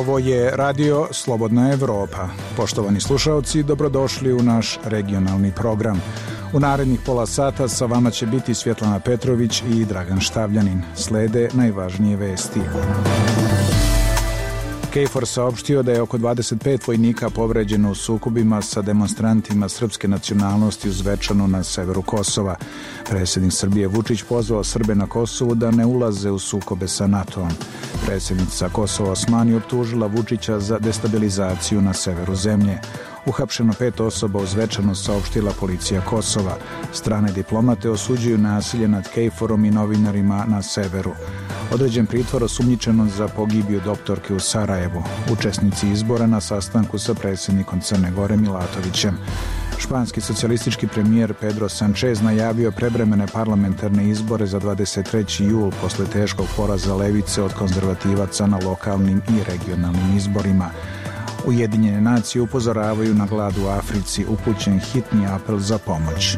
Ovo je Radio Slobodna Evropa. Poštovani slušaoci, dobrodošli u naš regionalni program. U narednih pola sata sa vama će biti Svjetlana Petrović i Dragan Štavljanin. Slede najvažnije vesti. KFOR saopštio da je oko 25 vojnika povređeno u sukobima sa demonstrantima srpske nacionalnosti u Zvečanu na severu Kosova. Predsjednik Srbije Vučić pozvao Srbe na Kosovu da ne ulaze u sukobe sa NATO-om. Predsjednica Kosova Osmani optužila Vučića za destabilizaciju na severu zemlje. Uhapšeno 5 osoba u Zvečanu, saopštila policija Kosova. Strane diplomate osuđuju nasilje nad KFOR-om i novinarima na severu. Određen pritvor osumnjičenom za pogibiju doktorke u Sarajevu. Učesnici izbora na sastanku sa predsjednikom Crne Gore Milatovićem. Španski socijalistički premijer Pedro Sanchez najavio prevremene parlamentarne izbore za 23. jul posle teškog poraza levice od konzervativaca na lokalnim i regionalnim izborima. Ujedinjene nacije upozoravaju na glad u Africi, upućen hitni apel za pomoć.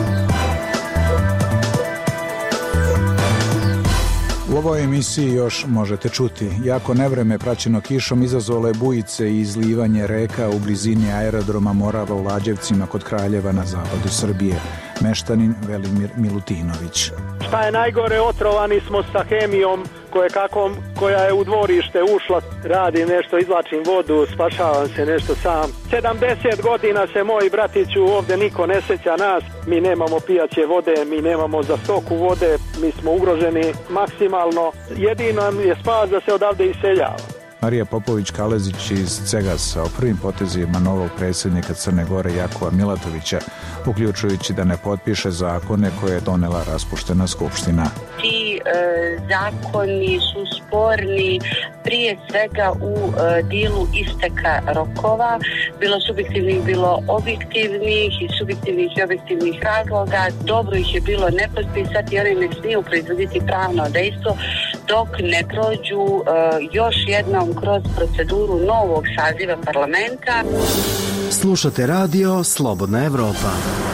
U ovoj emisiji još možete čuti. Jako nevreme praćeno kišom izazvalo je bujice i izlivanje reka u blizini aerodroma Morava u Lađevcima kod Kraljeva na zapadu Srbije. Meštanin Velimir Milutinović. Šta je najgore, otrovani smo sa hemijom koja je u dvorište ušla, radi nešto, izvlačim vodu, spašavam se nešto sam. 70 godina se, moji bratiću, ovdje niko ne sjeća nas, mi nemamo pijaće vode, mi nemamo za stoku vode, mi smo ugroženi maksimalno, jedino nam je spas da se odavde iseljava. Marija Popović-Kalezić iz Cegasa o prvim potezima novog predsjednika Crne Gore Jakova Milatovića, uključujući da ne potpiše zakone koje je donela raspuštena skupština. Ti zakoni su sporni prije svega u dijelu isteka rokova, bilo subjektivnih, bilo objektivnih, i subjektivnih i objektivnih razloga. Dobro ih je bilo ne potpisati, oni ne smiju proizvoditi pravno dejstvo dok ne prođu još jednom kroz proceduru novog saziva parlamenta. Slušate Radio Slobodna Evropa.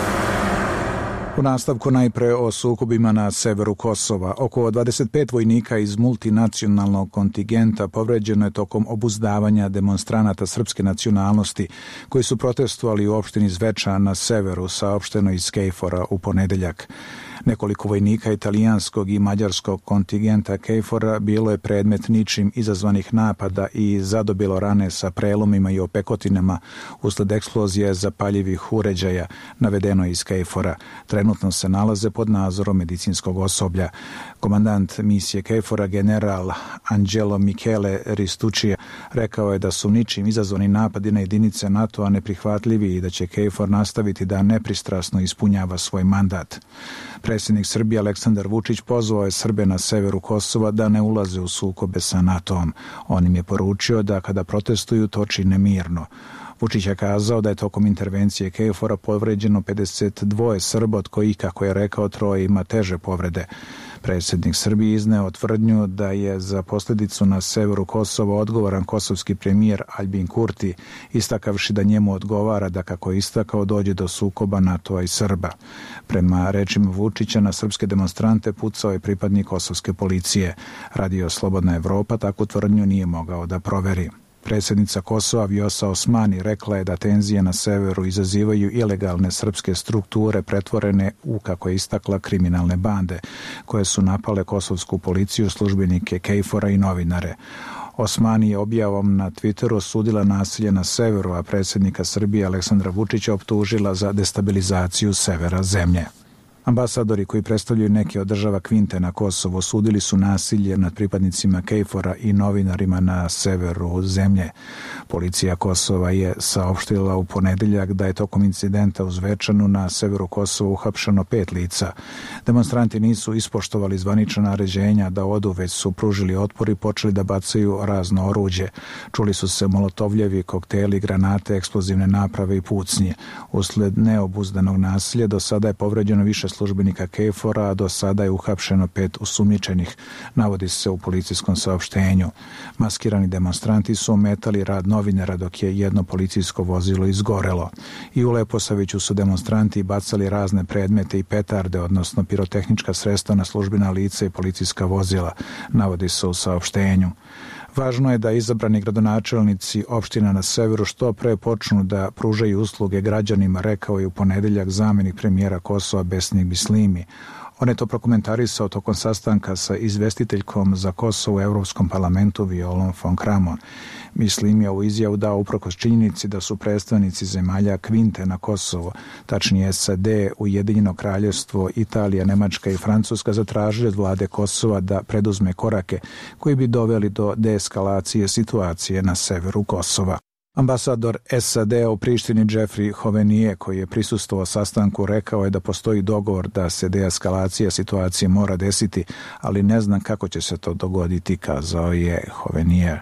U nastavku najpre o sukobima na severu Kosova. Oko 25 vojnika iz multinacionalnog kontingenta povređeno je tokom obuzdavanja demonstranata srpske nacionalnosti koji su protestovali u opštini Zvečan na severu, saopšteno iz KFOR-a u ponedeljak. Nekoliko vojnika italijanskog i mađarskog kontingenta KFOR-a bilo je predmet ničim izazvanih napada i zadobilo rane sa prelomima i opekotinama usled eksplozije zapaljivih uređaja, navedeno iz KFOR-a. Trenutno se nalaze pod nadzorom medicinskog osoblja. Komandant misije KFOR-a general Angelo Michele Ristucci rekao je da su ničim izazvani napadi na jedinice NATO-a neprihvatljivi i da će KFOR nastaviti da nepristrasno ispunjava svoj mandat. Predsjednik Srbije Aleksandar Vučić pozvao je Srbe na severu Kosova da ne ulaze u sukobe sa NATO-om. On im je poručio da kada protestuju to čine mirno. Vučić je kazao da je tokom intervencije KFOR-a povređeno 52 Srba, od kojih, kako je rekao, 3 ima teže povrede. Predsjednik Srbije izneo tvrdnju da je za posljedicu na severu Kosova odgovoran kosovski premijer Aljbin Kurti, istakavši da njemu odgovara da, kako je istakao, dođe do sukoba NATO-a i Srba. Prema rečima Vučića, na srpske demonstrante pucao je pripadnik kosovske policije. Radio Slobodna Evropa takvu tvrdnju nije mogao da proveri. Predsjednica Kosova Vjosa Osmani rekla je da tenzije na severu izazivaju ilegalne srpske strukture pretvorene u, kako je istakla, kriminalne bande, koje su napale kosovsku policiju, službenike KFOR-a i novinare. Osmani je objavom na Twitteru osudila nasilje na severu, a predsjednika Srbije Aleksandra Vučića optužila za destabilizaciju severa zemlje. Ambasadori koji predstavljaju neke od država Kvinte na Kosovo osudili su nasilje nad pripadnicima KFOR-a i novinarima na severu zemlje. Policija Kosova je saopštila u ponedeljak da je tokom incidenta u Zvečanu na severu Kosova uhapšeno 5 lica. Demonstranti nisu ispoštovali zvanična naređenja da odu, već su pružili otpor i počeli da bacaju razno oruđe. Čuli su se molotovljevi, kokteli, granate, eksplozivne naprave i pucnje. Usled neobuzdanog nasilja do sada je povređeno više službenika KFOR-a, a do sada je uhapšeno 5 osumnjičenih, navodi se u policijskom saopštenju. Maskirani demonstranti su ometali rad novinara dok je jedno policijsko vozilo izgorelo. I u Leposaviću su demonstranti bacali razne predmete i petarde, odnosno pirotehnička sredstva na službena lica i policijska vozila, navodi se u saopštenju. Važno je da izabrani gradonačelnici opština na severu što pre počnu da pružaju usluge građanima, rekao je u ponedeljak zamenik premijera Kosova Besnik Bislimi. On je to prokomentarisao tokom sastanka sa izvestiteljkom za Kosovo u Evropskom parlamentu Violom von Kramon. Bislimi je u izjavu dao uprkos činjenici da su predstavnici zemalja Kvinte na Kosovo, tačnije SAD, Ujedinjeno kraljevstvo, Italija, Nemačka i Francuska zatražili od vlade Kosova da preduzme korake koji bi doveli do deeskalacije situacije na severu Kosova. Ambasador SAD u Prištini Jeffrey Hovenier, koji je prisustvovao sastanku, rekao je da postoji dogovor da se deeskalacija situacije mora desiti, ali ne znam kako će se to dogoditi, kazao je Hovenier.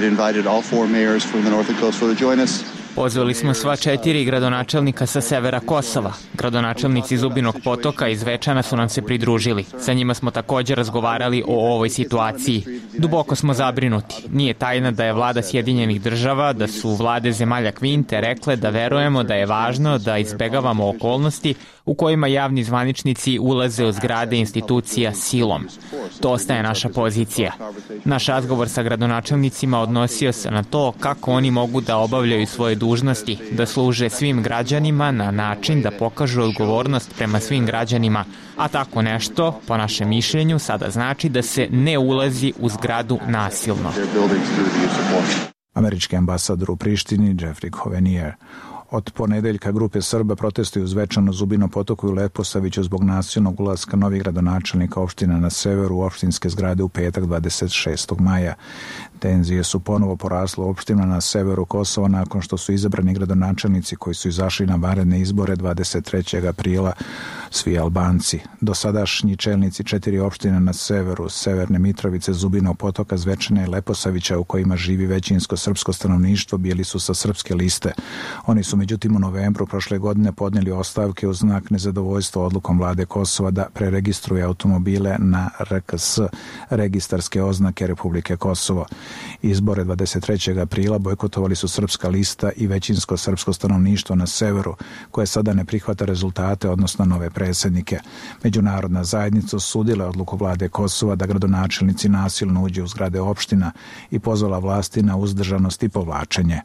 Pozvali smo sva 4 gradonačelnika sa severa Kosova. Gradonačelnici Zubinog Potoka i Zvečana su nam se pridružili. Sa njima smo također razgovarali o ovoj situaciji. Duboko smo zabrinuti. Nije tajna da je vlada Sjedinjenih država, da su vlade zemalja Kvinte rekle da verujemo da je važno da izbegavamo okolnosti u kojima javni zvaničnici ulaze u zgrade institucija silom. To ostaje naša pozicija. Naš razgovor sa gradonačelnicima odnosio se na to kako oni mogu da obavljaju svoje dužnosti, da služe svim građanima na način da pokažu odgovornost prema svim građanima, a tako nešto, po našem mišljenju, sada znači da se ne ulazi u zgradu nasilno. Američki ambasador u Prištini Jeffrey Hovenier. Od ponedeljka grupe Srba protestuju u Zvečanu, Zubinom Potoku i Leposaviću zbog nasilnog ulaska novih gradonačelnika opština na severu u opštinske zgrade u petak 26. maja. Tenzije su ponovo porasle u opštinama na severu Kosova nakon što su izabrani gradonačelnici koji su izašli na vanredne izbore 23. aprila svi Albanci. Dosadašnji čelnici 4 opštine na severu, Severne Mitrovice, Zubinog Potoka, Zvečane i Leposavića, u kojima živi većinsko srpsko stanovništvo, bili su sa srpske liste. Oni su međutim u novembru prošle godine podnijeli ostavke u znak nezadovoljstva odlukom vlade Kosova da preregistruje automobile na RKS, registarske oznake Republike Kosovo. Izbore 23. aprila bojkotovali su srpska lista i većinsko srpsko stanovništvo na severu, koje sada ne prihvata rezultate, odnosno nove predsjednike. Međunarodna zajednica osudila odluku vlade Kosova da gradonačelnici nasilno uđe u zgrade opština i pozvala vlasti na uzdržanost i povlačenje.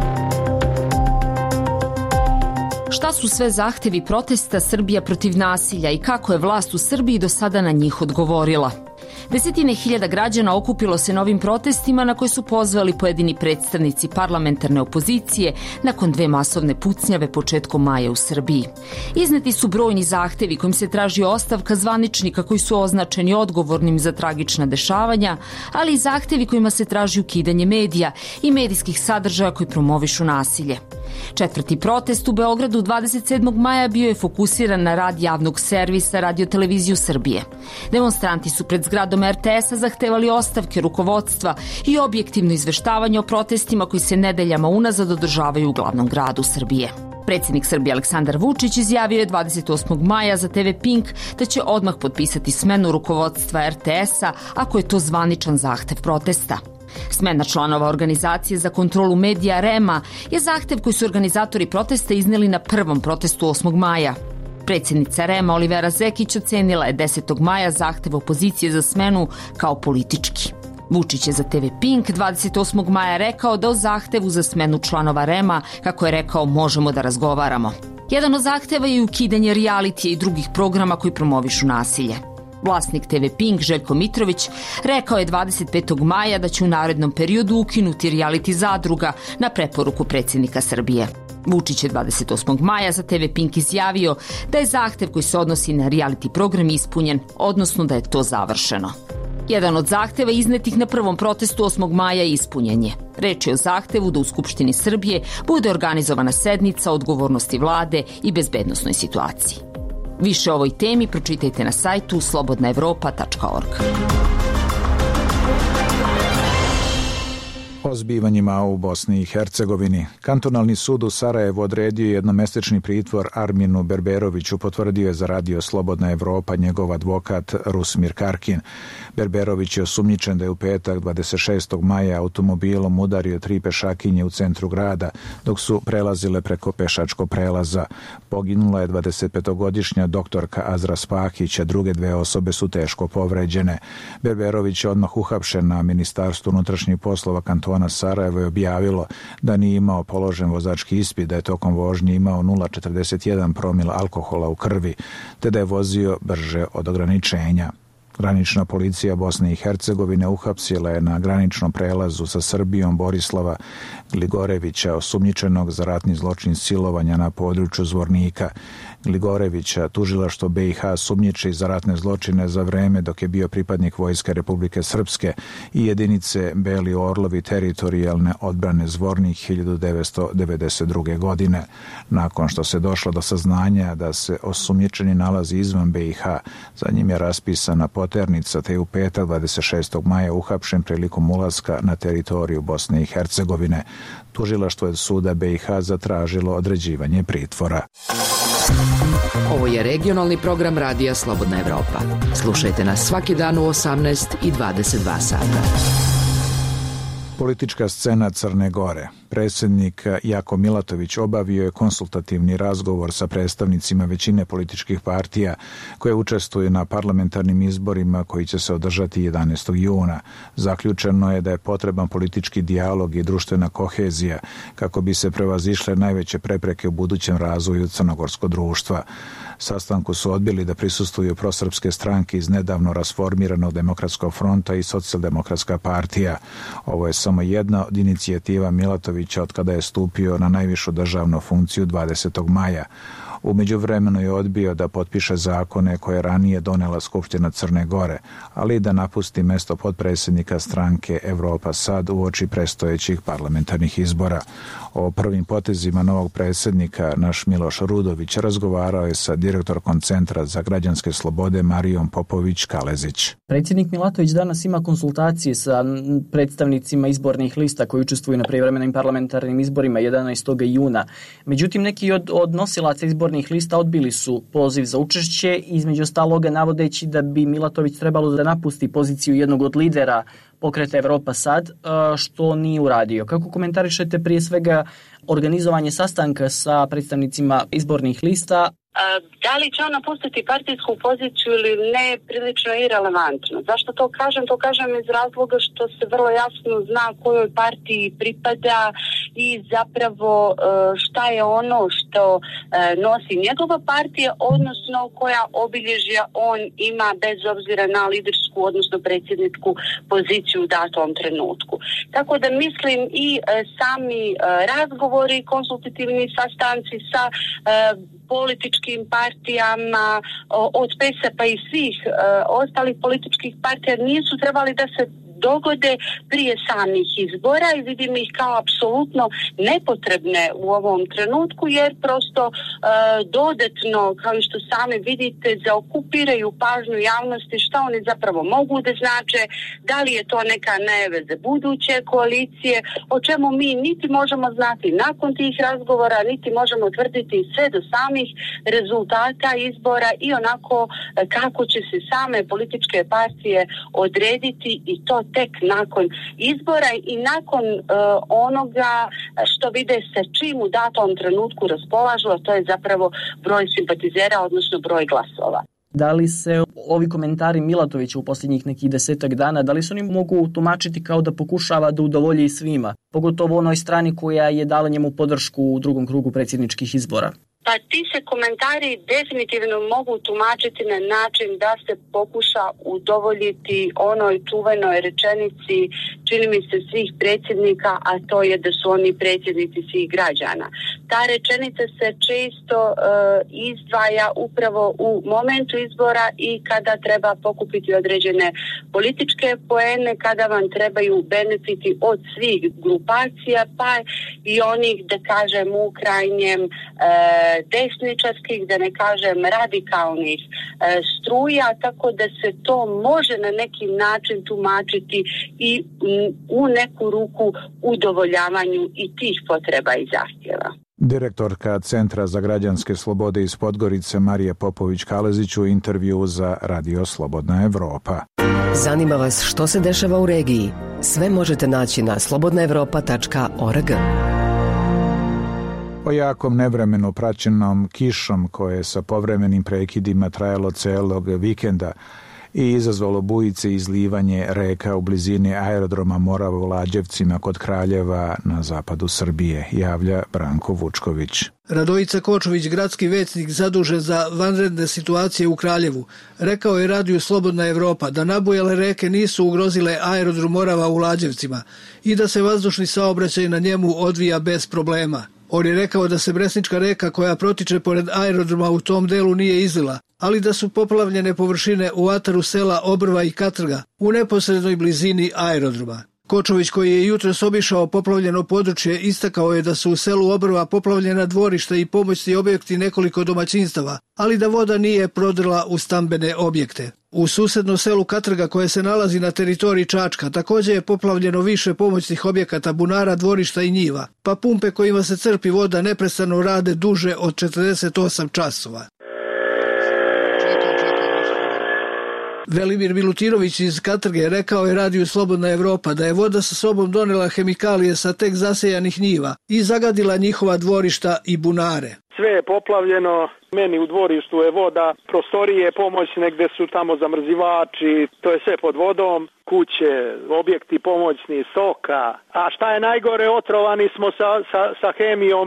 Šta su sve zahtevi protesta Srbija protiv nasilja i kako je vlast u Srbiji do sada na njih odgovorila? Desetine hiljada građana okupilo se na ovim protestima na koje su pozvali pojedini predstavnici parlamentarne opozicije nakon 2 masovne pucnjave početkom maja u Srbiji. Izneti su brojni zahtevi kojim se traži ostavka zvaničnika koji su označeni odgovornim za tragična dešavanja, ali i zahtevi kojima se traži ukidanje medija i medijskih sadržaja koji promovišu nasilje. 4. protest u Beogradu 27. maja bio je fokusiran na rad javnog servisa Radio-televiziju Srbije. Demonstranti su pred zgradom RTS-a zahtevali ostavke rukovodstva i objektivno izveštavanje o protestima koji se nedeljama unazad održavaju u glavnom gradu Srbije. Predsjednik Srbije Aleksandar Vučić izjavio je 28. maja za TV Pink da će odmah potpisati smenu rukovodstva RTS-a ako je to zvaničan zahtev protesta. Smena članova organizacije za kontrolu medija REM-a je zahtev koji su organizatori protesta izneli na prvom protestu 8. maja. Predsjednica REM-a Olivera Zekić ocenila je 10. maja zahtev opozicije za smenu kao politički. Vučić je za TV Pink 28. maja rekao da o zahtevu za smenu članova REM-a, kako je rekao, možemo da razgovaramo. Jedan od zahteva je ukidanje realitija i drugih programa koji promovišu nasilje. Vlasnik TV Pink Željko Mitrović rekao je 25. maja da će u narednom periodu ukinuti reality zadruga na preporuku predsjednika Srbije. Vučić je 28. maja za TV Pink izjavio da je zahtev koji se odnosi na reality program ispunjen, odnosno da je to završeno. Jedan od zahteva iznetih na prvom protestu 8. maja ispunjen je. Reč je o zahtevu da u Skupštini Srbije bude organizovana sednica o odgovornosti vlade i bezbednosnoj situaciji. Više o ovoj temi pročitajte na sajtu slobodnaevropa.org. O zbivanjima u Bosni i Hercegovini. Kantonalni sud u Sarajevu odredio jednomesečni pritvor Arminu Berberoviću, potvrdio je za radio Slobodna Evropa njegov advokat Rusmir Karkin. Berberović je osumnjičen da je u petak 26. maja automobilom udario 3 pešakinje u centru grada dok su prelazile preko pešačkog prelaza. Poginula je 25-godišnja doktorka Azra Spahić, a druge 2 osobe su teško povređene. Berberović je odmah uhapšen na Ministarstvu unutrašnjih poslova kantona Sarajevo je objavilo da nije imao položen vozački ispit, da je tokom vožnje imao 0,41 promila alkohola u krvi, te da je vozio brže od ograničenja. Granična policija Bosne i Hercegovine uhapsila je na graničnom prelazu sa Srbijom Borislava Gligorevića, osumnjičenog za ratni zločin silovanja na području Zvornika. Gligorevića tužilaštvo BiH sumnjiči za ratne zločine za vreme dok je bio pripadnik Vojske Republike Srpske i jedinice Beli Orlovi teritorijalne odbrane Zvornik 1992. godine. Nakon što se došlo do saznanja da se osumnjičeni nalazi izvan BiH, za njim je raspisana poternica, te je u petak 26. maja uhapšen prilikom ulaska na teritoriju Bosne i Hercegovine. Tužilaštvo je suda BiH zatražilo određivanje pritvora. Ovo je regionalni program Radija Slobodna Evropa. Slušajte nas svaki dan u 18 i 22 sata. Politička scena Crne Gore. Predsjednik Jako Milatović obavio je konsultativni razgovor sa predstavnicima većine političkih partija koje učestvuju na parlamentarnim izborima koji će se održati 11. juna. Zaključeno je da je potreban politički dijalog i društvena kohezija kako bi se prevazišle najveće prepreke u budućem razvoju crnogorskog društva. Sastanku su odbili da prisustvuju prosrpske stranke iz nedavno rasformiranog Demokratskog fronta i Socijaldemokratska partija. Ovo je samo jedna od inicijativa Milatovića od kada je stupio na najvišu državnu funkciju 20. maja. U međuvremenu je odbio da potpiše zakone koje je ranije donela Skupština Crne Gore, ali i da napusti mesto potpredsjednika stranke Evropa Sad uoči predstojećih parlamentarnih izbora. O prvim potezima novog predsjednika naš Miloš Rudović razgovarao je sa direktorkom Centra za građanske slobode Marijom Popović-Kalezić. Predsjednik Milatović danas ima konsultacije sa predstavnicima izbornih lista koji učestvuju na prijevremenim parlamentarnim izborima 11. juna. Međutim, neki od nosilaca izbornih lista odbili su poziv za učešće, između ostaloga navodeći da bi Milatović trebalo da napusti poziciju jednog od lidera pokreta Evropa Sad, što nije uradio. Kako komentarišete prije svega organizovanje sastanka sa predstavnicima izbornih lista? Da li će on napustiti partijsku poziciju ili ne, prilično je irelevantno. Zašto to kažem? To kažem iz razloga što se vrlo jasno zna kojoj partiji pripada i zapravo šta je ono što nosi njegova partija, odnosno koja obilježja on ima bez obzira na lidersku, odnosno predsjedničku poziciju u datom trenutku. Tako da mislim i sami razgovori, konsultativni sastanci sa političkim partijama od PES-a i svih ostalih političkih partija nisu trebali da se dogode prije samih izbora i vidim ih kao apsolutno nepotrebne u ovom trenutku jer prosto dodatno, kao što sami vidite, zaokupiraju pažnju javnosti šta oni zapravo mogu da znače, da li je to neka najave za buduće koalicije, o čemu mi niti možemo znati nakon tih razgovora, niti možemo tvrditi sve do samih rezultata izbora i onako kako će se same političke partije odrediti i to tek nakon izbora i nakon onoga što vide sa čim u datom trenutku raspolažu, a to je zapravo broj simpatizera, odnosno broj glasova. Da li se ovi komentari Milatovića u posljednjih nekih 10 dana, da li se oni mogu tumačiti kao da pokušava da udovolji svima, pogotovo onoj strani koja je dala njemu podršku u drugom krugu predsjedničkih izbora? Pa ti se komentari definitivno mogu tumačiti na način da se pokuša udovoljiti onoj čuvenoj rečenici, čini mi se, svih predsjednika, a to je da su oni predsjednici svih građana. Ta rečenica se često izdvaja upravo u momentu izbora i kada treba pokupiti određene političke poene, kada vam trebaju benefiti od svih grupacija, pa i onih, da kažem, u krajnjem desničarskih, da ne kažem radikalnih struja, tako da se to može na neki način tumačiti i u neku ruku udovoljavanju i tih potreba i zahtjeva. Direktorka Centra za građanske slobode iz Podgorice Marija Popović-Kalezić u intervju za Radio Slobodna Evropa. Zanima vas što se dešava u regiji? Sve možete naći na slobodnaevropa.org. O jakom nevremenu praćenom kišom koje je sa povremenim prekidima trajalo celog vikenda i izazvalo bujice i izlivanje reka u blizini aerodroma Morava u Lađevcima kod Kraljeva na zapadu Srbije, javlja Branko Vučković. Radojica Kočović, gradski većnik zadužen za vanredne situacije u Kraljevu, rekao je Radiju Slobodna Evropa da nabujale reke nisu ugrozile aerodrom Morava u Lađevcima i da se vazdušni saobraćaj na njemu odvija bez problema. On je rekao da se Bresnička reka koja protiče pored aerodroma u tom delu nije izlila, ali da su poplavljene površine u ataru sela Obrva i Katrga u neposrednoj blizini aerodroma. Kočović, koji je jutros obišao poplavljeno područje, istakao je da su u selu Obrva poplavljena dvorišta i pomoćni objekti nekoliko domaćinstava, ali da voda nije prodrla u stambene objekte. U susednom selu Katrga, koje se nalazi na teritoriji Čačka, također je poplavljeno više pomoćnih objekata, bunara, dvorišta i njiva, pa pumpe kojima se crpi voda neprestano rade duže od 48 časova. Velimir Milutinović iz Katrge rekao je Radiju Slobodna Evropa da je voda sa sobom donela hemikalije sa tek zasejanih njiva i zagadila njihova dvorišta i bunare. Sve je poplavljeno, meni u dvorištu je voda, prostorije pomoćne gdje su tamo zamrzivači, to je sve pod vodom, kuće, objekti pomoćni, stoka. A šta je najgore, otrovani smo sa hemijom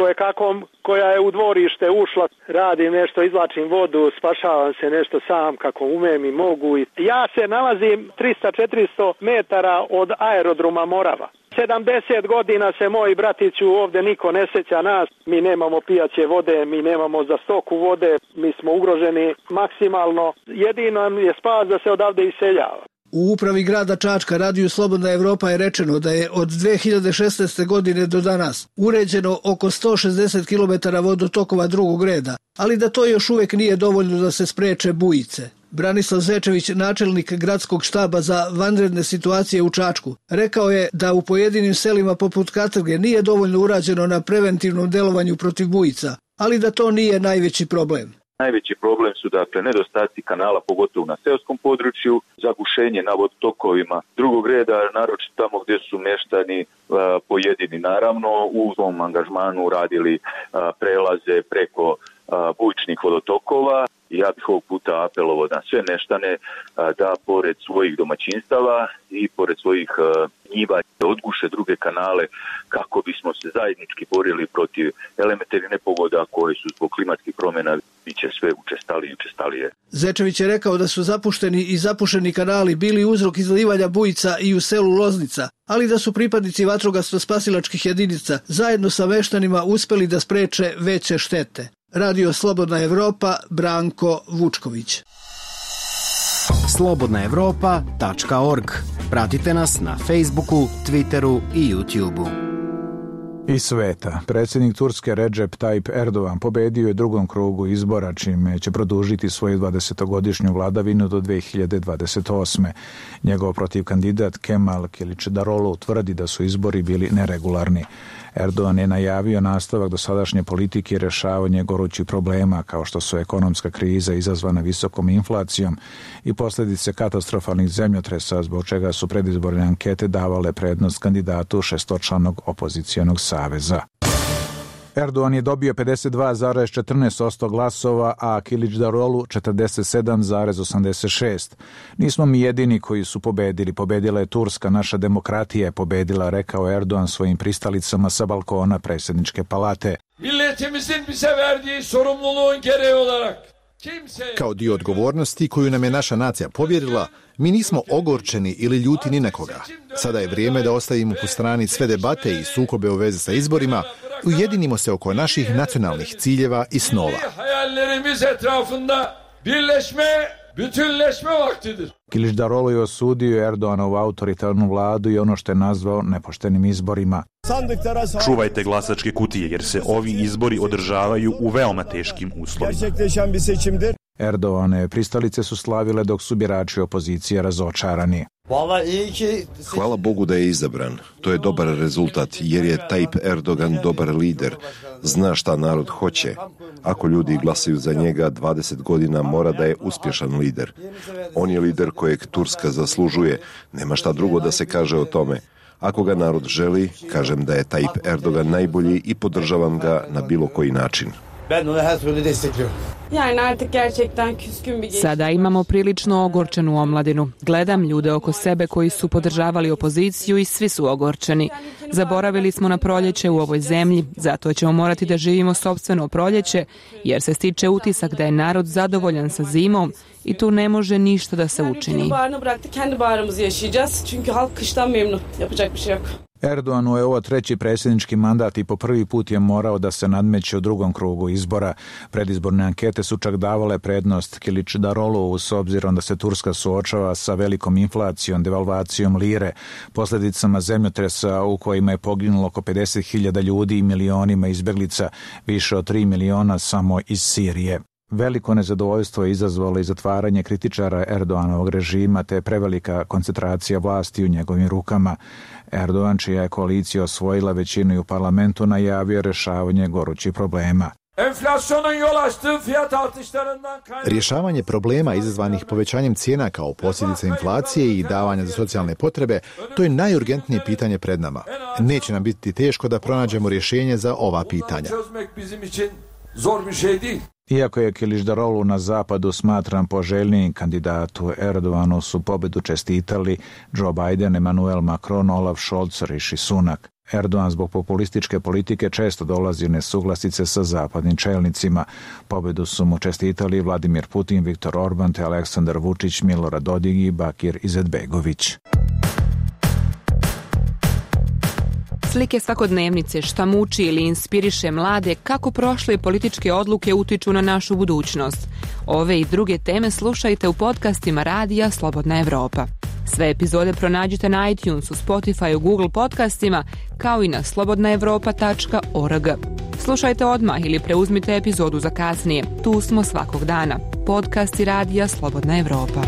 koja je u dvorište ušla, radim nešto, izvlačim vodu, spašavam se nešto sam kako umem i mogu. Ja se nalazim 300-400 metara od aerodroma Morava. 70 godina se moji bratiću ovdje niko ne seća nas, mi nemamo pijaće vode, mi nemamo za stoku vode, mi smo ugroženi maksimalno, jedino je spas da se odavde iseljava. U upravi grada Čačka Radiju Slobodna Evropa je rečeno da je od 2016. godine do danas uređeno oko 160 km vodotokova drugog reda, ali da to još uvijek nije dovoljno da se spreče bujice. Branislav Zečević, načelnik gradskog štaba za vanredne situacije u Čačku, rekao je da u pojedinim selima poput Katrge nije dovoljno urađeno na preventivnom delovanju protiv bujica, ali da to nije najveći problem. Najveći problem su dakle nedostaci kanala, pogotovo na seoskom području, zagušenje na vodotokovima drugog reda, naročito tamo gdje su meštani pojedini naravno u svom angažmanu radili prelaze preko bujičnih vodotokova. Ja bih ovog puta apelovao na sve meštane da pored svojih domaćinstava i pored svojih njiva odguše druge kanale kako bismo se zajednički borili protiv elementarnih nepogoda koje su zbog klimatskih promjena biće sve učestalije i učestalije. Zečević je rekao da su zapušteni i zapušeni kanali bili uzrok izlivanja bujica i u selu Loznica, ali da su pripadnici vatrogasno-spasilačkih jedinica zajedno sa meštanima uspeli da spreče veće štete. Radio Slobodna Evropa, Branko Vučković. slobodnaevropa.org. Pratite nas na Facebooku, Twitteru i YouTubeu. Iz sveta, predsjednik Turske Recep Tayyip Erdogan pobedio je u drugom krugu izbora, čime će produžiti svoju 20-godišnju vladavinu do 2028. Njegov protivkandidat Kemal Kılıçdaroğlu tvrdi da su izbori bili neregularni. Erdogan je najavio nastavak dosadašnje politike i rješavanje gorućih problema kao što su ekonomska kriza izazvana visokom inflacijom i posljedice katastrofalnih zemljotresa, zbog čega su predizborne ankete davale prednost kandidatu šestočlanog opozicijonog saveza. Erdogan je dobio 52,14% glasova, a Kılıçdaroğlu 47,86%. Nismo mi jedini koji su pobedili. Pobedila je Turska, naša demokratija je pobedila, rekao Erdogan svojim pristalicama sa balkona predsjedničke palate. Milletimizin bize verdiği sorumluluğun gereği olarak kao dio odgovornosti koju nam je naša nacija povjerila, mi nismo ogorčeni ili ljuti ni na koga. Sada je vrijeme da ostavimo po strani sve debate i sukobe u vezi sa izborima, ujedinimo se oko naših nacionalnih ciljeva i snova. bütünleşme vaktidir. Kilićdaroglu je osudio Erdoganovu autoritarnu vladu i ono što je nazvao nepoštenim izborima. Čuvajte glasačke kutije jer se ovi izbori održavaju u veoma teškim uslovima. Erdoganove pristalice su slavile dok su birači opozicije razočarani. Hvala Bogu da je izabran. To je dobar rezultat jer je Tayyip Erdogan dobar lider. Zna šta narod hoće. Ako ljudi glasaju za njega 20 godina mora da je uspješan lider. On je lider kojeg Turska zaslužuje. Nema šta drugo da se kaže o tome. Ako ga narod želi, kažem da je Tayyip Erdogan najbolji i podržavam ga na bilo koji način. Sada imamo prilično ogorčenu omladinu. Gledam ljude oko sebe koji su podržavali opoziciju i svi su ogorčeni. Zaboravili smo na proljeće u ovoj zemlji, zato ćemo morati da živimo sopstveno proljeće, jer se stiče utisak da je narod zadovoljan sa zimom i tu ne može ništa da se učini. Erdoganu je ovo treći predsjednički mandat i po prvi put je morao da se nadmeće u drugom krugu izbora. Predizborne ankete su čak davale prednost Kilićdaroglou s obzirom da se Turska suočava sa velikom inflacijom, devalvacijom lire, posljedicama zemljotresa u kojima je poginulo oko 50.000 ljudi i milionima izbjeglica, više od 3 miliona samo iz Sirije. Veliko nezadovoljstvo je izazvalo i zatvaranje kritičara Erdoganovog režima te prevelika koncentracija vlasti u njegovim rukama. Erdogan, čija je koalicija osvojila većinu i u parlamentu, najavio rješavanje gorućih problema. Rješavanje problema izazvanih povećanjem cijena kao posljedica inflacije i davanja za socijalne potrebe, to je najurgentnije pitanje pred nama. Neće nam biti teško da pronađemo rješenje za ova pitanja. Iako je Kilićdaroglu na zapadu smatran poželjnijim kandidatu Erdoganu, su pobedu čestitali Joe Biden, Emmanuel Macron, Olaf Scholz, Rishi Sunak. Erdogan zbog populističke politike često dolazi u nesuglasice sa zapadnim čelnicima. Pobedu su mu čestitali Vladimir Putin, Viktor Orban te Aleksandar Vučić, Milorad Dodik i Bakir Izetbegović. Slike svakodnevnice, šta muči ili inspiriše mlade, kako prošle političke odluke utiču na našu budućnost. Ove i druge teme slušajte u podcastima Radija Slobodna Evropa. Sve epizode pronađite na iTunesu, Spotifyu, Google podcastima, kao i na slobodnaevropa.org. Slušajte odmah ili preuzmite epizodu za kasnije. Tu smo svakog dana. Podcasti Radija Slobodna Evropa.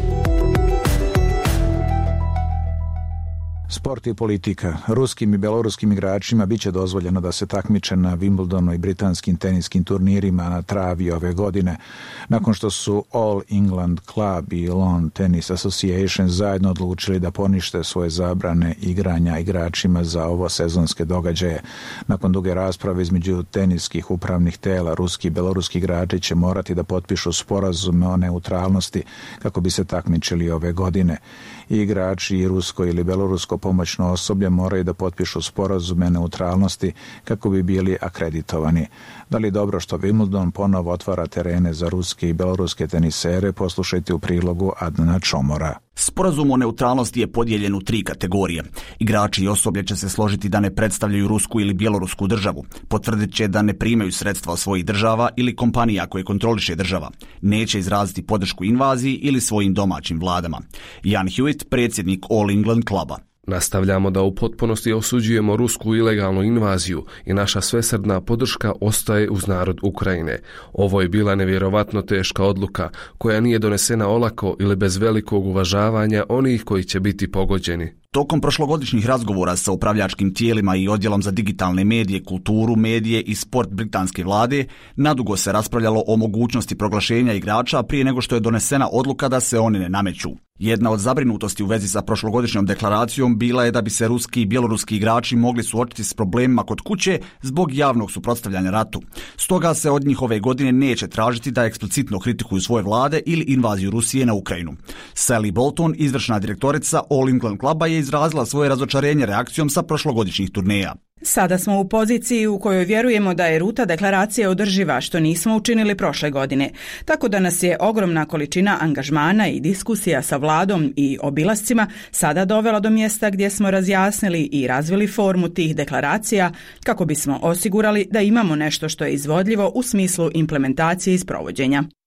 Sport i politika. Ruskim i beloruskim igračima biće dozvoljeno da se takmiče na Wimbledonu i britanskim teniskim turnirima na travi ove godine, nakon što su All England Club i Lawn Tennis Association zajedno odlučili da ponište svoje zabrane igranja igračima za ovo sezonske događaje. Nakon duge rasprave između teniskih upravnih tela, ruski i beloruski igrači će morati da potpišu sporazume o neutralnosti kako bi se takmičili ove godine. I igrači i rusko ili belorusko pomoćno osoblje moraju da potpišu sporazume neutralnosti kako bi bili akreditovani. Da li je dobro što Wimbledon ponovo otvara terene za ruske i beloruske tenisere, poslušajte u prilogu Adnana Čomora. Sporazum o neutralnosti je podijeljen u 3 kategorije. Igrači i osoblje će se složiti da ne predstavljaju rusku ili bjelorusku državu. Potvrdit će da ne primaju sredstva od svojih država ili kompanija koje kontroliše država. Neće izraziti podršku invaziji ili svojim domaćim vladama. Jan Hewitt, predsjednik All England kluba. Nastavljamo da u potpunosti osuđujemo rusku ilegalnu invaziju i naša svesrdna podrška ostaje uz narod Ukrajine. Ovo je bila nevjerovatno teška odluka koja nije donesena olako ili bez velikog uvažavanja onih koji će biti pogođeni. Tokom prošlogodišnjih razgovora sa upravljačkim tijelima i odjelom za digitalne medije, kulturu, medije i sport britanske vlade, nadugo se raspravljalo o mogućnosti proglašenja igrača prije nego što je donesena odluka da se oni ne nameću. Jedna od zabrinutosti u vezi sa prošlogodišnjom deklaracijom bila je da bi se ruski i bjeloruski igrači mogli suočiti s problemima kod kuće zbog javnog suprotstavljanja ratu. Stoga se od njih ove godine neće tražiti da eksplicitno kritikuju svoje vlade ili invaziju Rusije na Ukrajinu. Sally Bolton, izvršna direktorica All England kluba, je izrazila svoje razočarenje reakcijom sa prošlogodišnjih turneja. Sada smo u poziciji u kojoj vjerujemo da je ruta deklaracije održiva, što nismo učinili prošle godine. Tako da nas je ogromna količina angažmana i diskusija sa vladom i obilascima sada dovela do mjesta gdje smo razjasnili i razvili formu tih deklaracija kako bismo osigurali da imamo nešto što je izvodljivo u smislu implementacije i sprovođenja.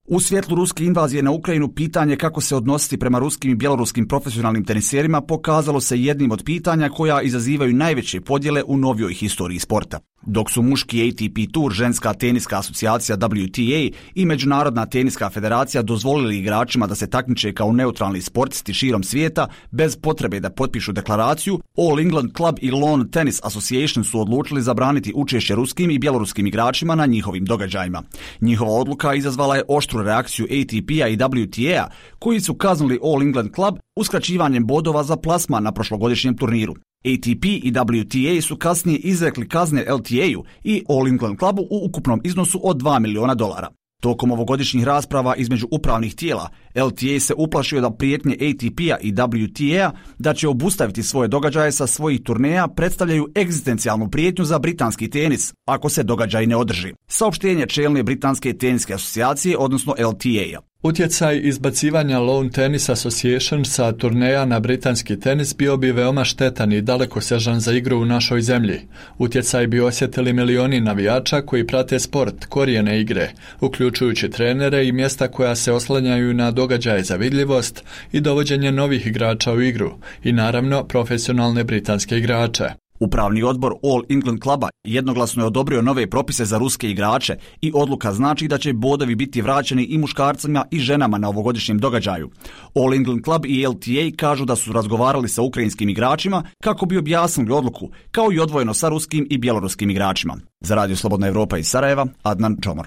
U svjetlu ruske invazije na Ukrajinu pitanje kako se odnositi prema ruskim i bjeloruskim profesionalnim teniserima pokazalo se jednim od pitanja koja izazivaju najveće podjele u novijoj historiji sporta. Dok su muški ATP Tour, ženska teniska asocijacija WTA i Međunarodna teniska federacija dozvolili igračima da se takmiče kao neutralni sportisti širom svijeta bez potrebe da potpišu deklaraciju, All England Club i Lawn Tennis Association su odlučili zabraniti učešće ruskim i bjeloruskim igračima na njihovim događajima. Njihova odluka izazvala je oštru reakciju ATP-a i WTA, koji su kaznili All England Club uskraćivanjem bodova za plasman na prošlogodišnjem turniru. ATP i WTA su kasnije izrekli kazne LTA-u i All England Clubu u ukupnom iznosu od $2 miliona. Tokom ovogodišnjih rasprava između upravnih tijela, LTA se uplašio da prijetnje ATP-a i WTA da će obustaviti svoje događaje sa svojih turneja predstavljaju egzistencijalnu prijetnju za britanski tenis ako se događaj ne održi. Saopštenje čelne britanske teniske asocijacije, odnosno LTA-a. Utjecaj izbacivanja Lawn Tennis Association sa turneja na britanski tenis bio bi veoma štetan i dalekosežan za igru u našoj zemlji. Utjecaj bi osjetili milioni navijača koji prate sport, korijene igre, uključujući trenere i mjesta koja se oslanjaju na događaje za vidljivost i dovođenje novih igrača u igru i naravno profesionalne britanske igrače. Upravni odbor All England Cluba jednoglasno je odobrio nove propise za ruske igrače i odluka znači da će bodovi biti vraćeni i muškarcima i ženama na ovogodišnjem događaju. All England Club i LTA kažu da su razgovarali sa ukrajinskim igračima kako bi objasnili odluku, kao i odvojeno sa ruskim i bjeloruskim igračima. Za Radio Slobodna Evropa iz Sarajeva, Adnan Čomor.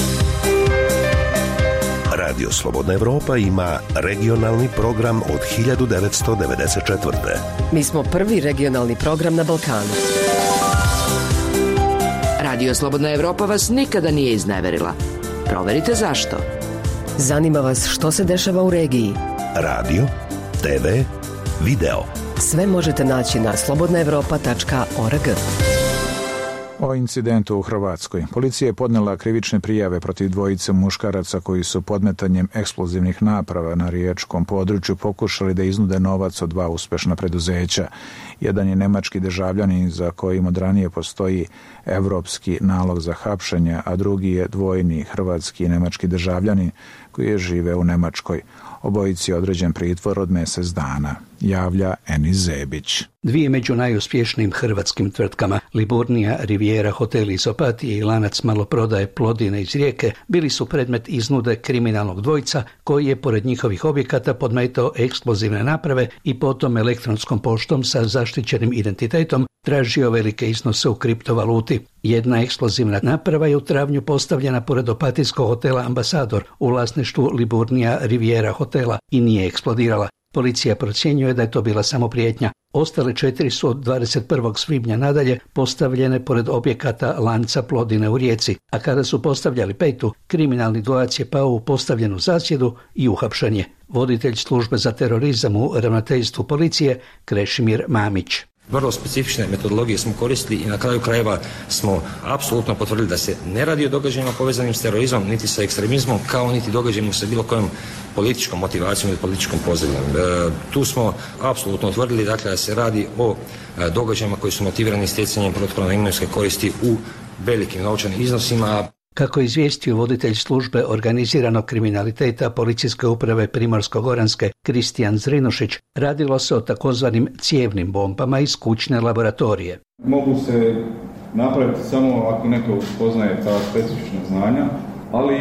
Radio Slobodna Evropa ima regionalni program od 1994. Mi smo prvi regionalni program na Balkanu. Radio Slobodna Evropa vas nikada nije izneverila. Proverite zašto. Zanima vas što se dešava u regiji. Radio, TV, video. Sve možete naći na slobodnaevropa.org. O incidentu u Hrvatskoj. Policija je podnela krivične prijave protiv dvojice muškaraca koji su podmetanjem eksplozivnih naprava na riječkom području pokušali da iznude novac od 2 uspešna preduzeća. Jedan je nemački državljanin za kojim od ranije postoji evropski nalog za hapšenje, a drugi je dvojni hrvatski i nemački državljanin koji je žive u Nemačkoj. Obojici je određen pritvor od mjesec dana, javlja Enis Zebić. Dvije među najuspješnijim hrvatskim tvrtkama, Liburnija, Riviera, hoteli iz Opatije i lanac maloprodaje Plodine iz Rijeke, bili su predmet iznude kriminalnog dvojca koji je pored njihovih objekata podmetao eksplozivne naprave i potom elektronskom poštom sa zaštićenim identitetom tražio velike iznose u kriptovaluti. Jedna eksplozivna naprava je u travnju postavljena pored opatijskog hotela Ambasador u vlasništvu Liburnija Riviera hotela i nije eksplodirala. Policija procjenjuje da je to bila samo prijetnja. Ostale 4 su od 21. svibnja nadalje postavljene pored objekata lanca Plodine u Rijeci, a kada su postavljali 5. kriminalni dvojac je pao u postavljenu zasjedu i uhapšen je. Voditelj službe za terorizam u ravnateljstvu policije Krešimir Mamić. Vrlo specifične metodologije smo koristili i na kraju krajeva smo apsolutno potvrdili da se ne radi o događajima povezanim s terorizmom, niti sa ekstremizmom, kao niti događajima sa bilo kojom političkom motivacijom ili političkom pozivom. Tu smo apsolutno utvrdili dakle, da se radi o događajima koji su motivirani stjecanjem protupravne imovinske koristi u velikim novčanim iznosima. Kako je izvijestio voditelj službe organiziranog kriminaliteta Policijske uprave Primorsko-goranske Kristijan Zrinušić, radilo se o takozvanim cijevnim bombama iz kućne laboratorije. Mogu se napraviti samo ako neko poznaje ta specifična znanja, ali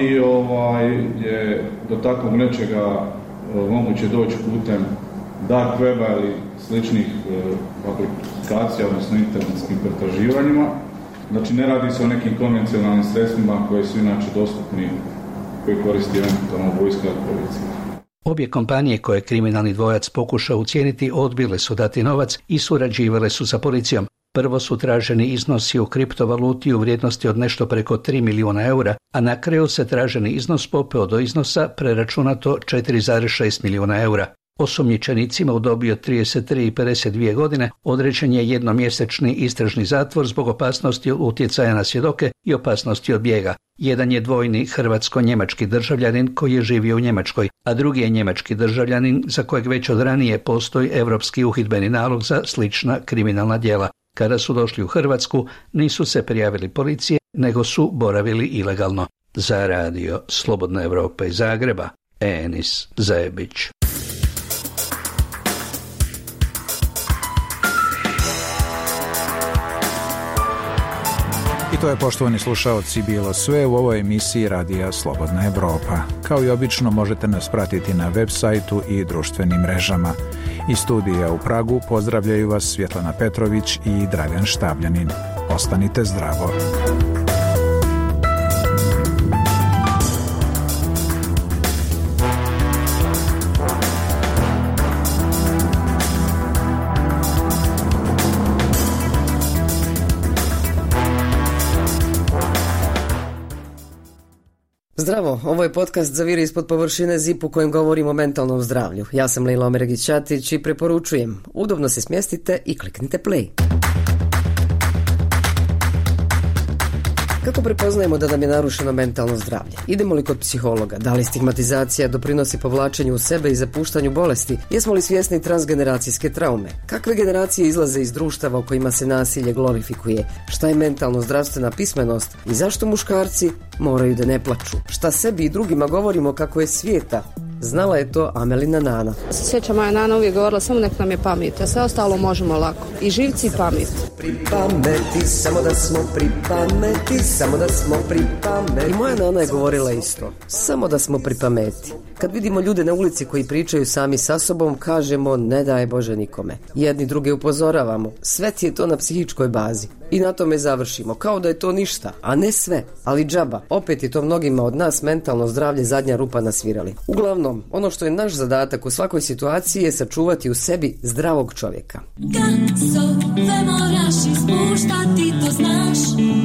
je do takvog nečega moguće doći putem dark weba ili sličnih aplikacija, odnosno internetskim pretraživanjima. Znači ne radi se o nekim konvencionalnim sredstvima koje su inače dostupni, koji koristi eventualno vojska i policija. Obje kompanije koje kriminalni dvojac pokušao ucijeniti odbile su dati novac i surađivale su sa policijom. Prvo su traženi iznosi u kriptovaluti u vrijednosti od nešto preko 3 milijuna eura, a na kraju se traženi iznos popeo do iznosa preračunato 4,6 milijuna eura. Osumnjičenicima u dobi od 33 i 52 godine određen je jednomjesečni istražni zatvor zbog opasnosti utjecaja na svjedoke i opasnosti od bijega. Jedan je dvojni hrvatsko-njemački državljanin koji je živio u Njemačkoj, a drugi je njemački državljanin za kojeg već od ranije postoji europski uhidbeni nalog za slična kriminalna djela. Kada su došli u Hrvatsku, nisu se prijavili policije, nego su boravili ilegalno. Za radio Slobodna Evropa iz Zagreba, Enis Zajebić. I to je, poštovani slušaoci, bilo sve u ovoj emisiji Radija Slobodna Evropa. Kao i obično možete nas pratiti na web sajtu i društvenim mrežama. Iz studija u Pragu pozdravljaju vas Svjetlana Petrović i Dragan Štabljanin. Ostanite zdravo. Zdravo, ovo je podcast Zaviri ispod površine ZIP u kojem govorimo o mentalnom zdravlju. Ja sam Lejla Omeregić-Ćatić i preporučujem, udobno se smjestite i kliknite play. Kako prepoznajemo da nam je narušeno mentalno zdravlje? Idemo li kod psihologa? Da li stigmatizacija doprinosi povlačenju u sebe i zapuštanju bolesti? Jesmo li svjesni transgeneracijske traume? Kakve generacije izlaze iz društava u kojima se nasilje glorifikuje? Šta je mentalno zdravstvena pismenost? I zašto muškarci moraju da ne plaču? Šta sebi i drugima govorimo kako je svijeta? Znala je to Amelina nana. Sjeća moja nana uvijek govorila samo nek nam je pamet, a sve ostalo možemo lako. I živci i pamet. Pri pameti, samo da smo pri pameti, samo da smo pri pameti. I moja nana je govorila isto, samo da smo pri pameti. Kad vidimo ljude na ulici koji pričaju sami sa sobom, kažemo ne daj Bože nikome. Jedni druge upozoravamo, sve ti je to na psihičkoj bazi. I na tome završimo, kao da je to ništa, a ne sve, ali džaba. Opet je to mnogima od nas mentalno zdravlje zadnja rupa na svirali. Uglavnom, ono što je naš zadatak u svakoj situaciji je sačuvati u sebi zdravog čovjeka. Gasove moraš ispuštati, to znaš,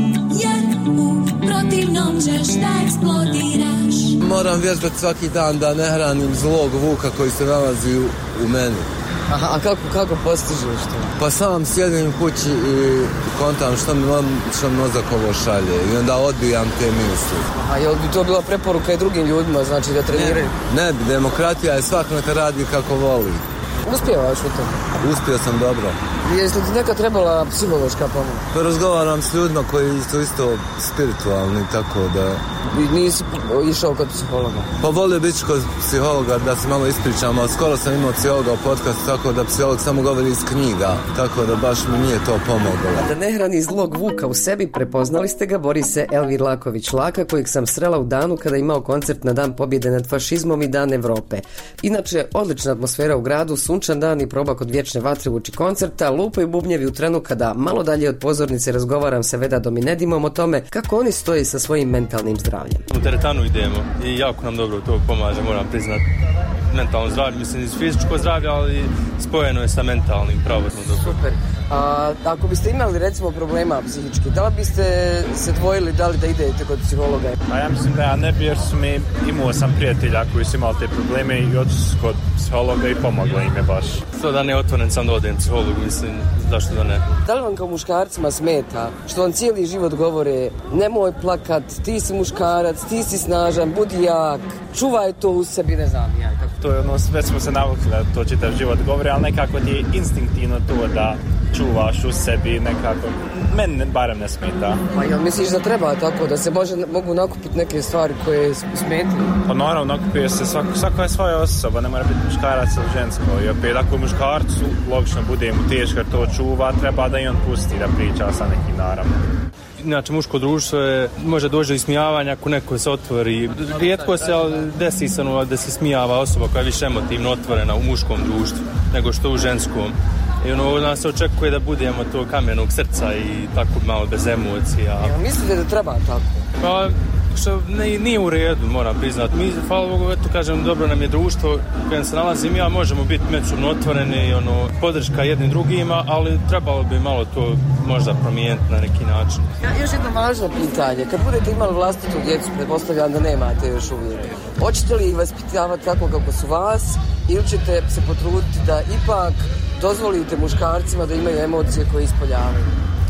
jer u protivnom ćeš da eksplodiraš. Moram vježbati svaki dan da ne hranim zlog vuka koji se nalazi u meni. Aha, a kako postižeš to? Pa sam sjedim kući i kontam što mi mozak ovo šalje i onda odbijam te misli. A jel bi to bila preporuka i drugim ljudima, znači da treniraju? Ne bi, demokratija je svak neka radi kako voli. Uspjevaš u tome? Uspio sam dobro. Jesi li ti neka trebala psihološka pomoć? Pa razgovaram s ljudima koji su isto spiritualni, tako da... I nisi išao kod psihologa? Pa volio biti kod psihologa da se malo ispričam, ali skoro sam imao psihologa u podcastu, tako da psiholog samo govori iz knjiga, tako da baš mi nije to pomoglo. Da ne hrani zlog vuka u sebi, prepoznali ste ga, bori se Elvir Laković-Laka, kojeg sam srela u danu kada je imao koncert na Dan pobjede nad fašizmom i Dan Evrope. Inače, odlična atmosfera u gradu, sunčan dan i proba kod vječne vatre uoči koncerta, lupaju bubnjevi u trenu kada malo dalje od pozornice razgovaram sa Vedadom i Nedimom o tome kako oni stoje sa svojim mentalnim zdravljem. U teretanu idemo i jako nam dobro to pomaže, moram priznati. Mentalno zdravlje, mislim iz fizičko zdravlje, ali spojeno je sa mentalnim, pravodno dobro. Super. A ako biste imali recimo problema psihički, da li biste se dvojili da li da idete kod psihologa? A ja mislim da ja ne bi, jer imao sam prijatelja koji su imali te probleme i otišli su kod psihologa i pomoglo im je baš. To da ne otvoren sam da odem psihologu, mislim, zašto da ne. Da li vam kao muškarcima smeta što vam cijeli život govore nemoj plakat, ti si muškarac, ti si snažan, budi jak, čuvaj to u sebi, ne znam ja. To je ono, već smo se navikli da to čitav život govori, ali nekako ti je instinktivno to da čuvaš u sebi nekako. Meni barem ne smeta. Pa jel misliš da treba tako, da se mogu nakupiti neke stvari koje smetaju? Pa naravno, nakupuje se, svako je svoja osoba, ne mora biti muškarac ili žensko. I opet ako muškarcu, logično bude mu teško jer to čuva, treba da i on pusti da priča sa nekim, naravno. Inače, muško društvo može doći do ismijavanja ako neko se otvori. Rijetko se desi se da se smijava osoba koja je više emotivno otvorena u muškom društvu nego što u ženskom. I od nas se očekuje da budemo to kamenog srca i tako malo bez emocija. Ja, mislite da treba tako? Pa, što nije u redu, moram priznati. Mi, hvala Bogu, eto kažem, dobro nam je društvo u kojem se nalazim ja, možemo biti međusobno otvoreni, podrška jednim drugima, ali trebalo bi malo to možda promijeniti na neki način. Ja, još jedno važno pitanje. Kad budete imali vlastitu djecu, pretpostavljam da nemate još uvijek. Hoćete li ih vaspitavati tako kako su vas ili ćete se potruditi da ipak dozvolite muškarcima da imaju emocije koje ispoljavaju?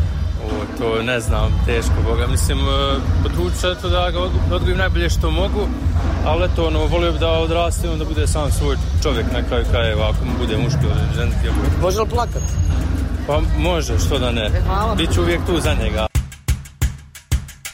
To ne znam, teško Boga. Mislim, potrudit ću da ga odgojim najbolje što mogu, ali eto, volio bi da odraste, da bude sam svoj čovjek na kraju krajeva, ako mu bude muški ili ženski. Može li plakat? Pa može, što da ne. Biću uvijek tu za njega.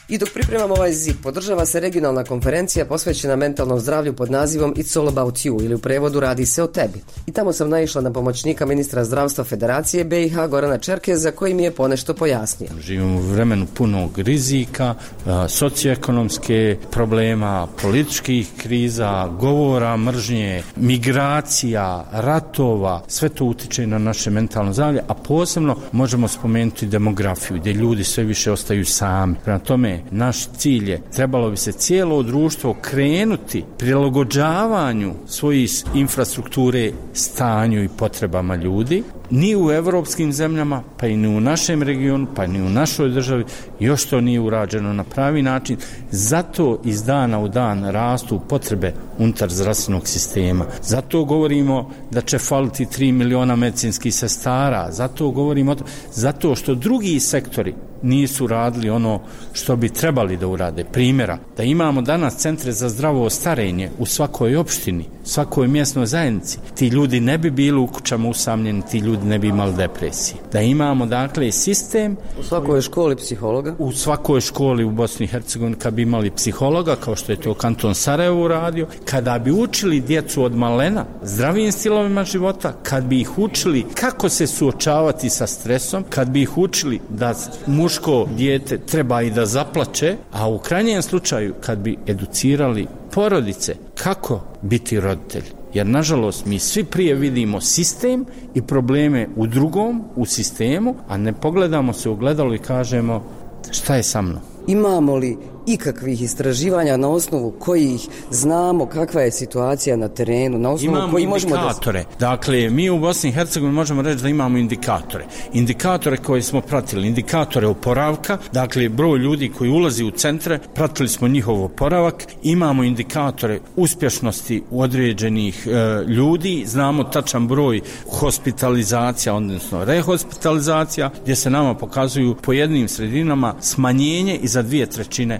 I dok pripremamo ovaj zip, podržava se regionalna konferencija posvećena mentalnom zdravlju pod nazivom It's all about you, ili u prevodu Radi se o tebi. I tamo sam naišla na pomoćnika ministra zdravstva Federacije BiH Gorana Čerkeza, koji mi je ponešto pojasnio. Živimo u vremenu punog rizika, socioekonomske problema, političkih kriza, govora mržnje, migracija, ratova, sve to utiče na naše mentalno zdravlje, a posebno možemo spomenuti demografiju, gdje ljudi sve više ostaju sami. Prema tome, naš cilj je, trebalo bi se cijelo društvo krenuti prilagođavanju svojih infrastrukture stanju i potrebama ljudi. Ni u evropskim zemljama, pa i ni u našem regionu, pa ni u našoj državi još to nije urađeno na pravi način. Zato iz dana u dan rastu potrebe unutar zdravstvenog sistema. Zato govorimo da će faliti 3 miliona medicinskih sestara. Zato govorimo zato što drugi sektori nisu radili ono što bi trebali da urade. Primjera, da imamo danas centre za zdravo starenje u svakoj opštini, svakoj mjesnoj zajednici, ti ljudi ne bi bili u kućama usamljeni, ti ljudi ne bi imali depresije. Da imamo, dakle, sistem... U svakoj školi psihologa? U svakoj školi u Bosni i Hercegovini kad bi imali psihologa, kao što je to kanton Sarajevo uradio, kada bi učili djecu od malena zdravim stilovima života, kad bi ih učili kako se suočavati sa stresom, kad bi ih učili da muško dijete treba i da zaplače, a u krajnjem slučaju kad bi educirali porodice kako biti roditelj. Jer, nažalost, mi svi prije vidimo sistem i probleme u drugom, u sistemu, a ne pogledamo se u ogledalo i kažemo šta je sa mnom. Imamo li ikakvih istraživanja na osnovu kojih znamo kakva je situacija na terenu, na osnovu imamo koji možemo indikatore. Dakle, mi u Bosni i Hercegovini možemo reći da imamo indikatore. Indikatore koje smo pratili, indikatore oporavka, dakle, broj ljudi koji ulazi u centre, pratili smo njihov oporavak, imamo indikatore uspješnosti određenih ljudi, znamo tačan broj hospitalizacija, odnosno rehospitalizacija, gdje se nama pokazuju po jednim sredinama smanjenje i za 2/3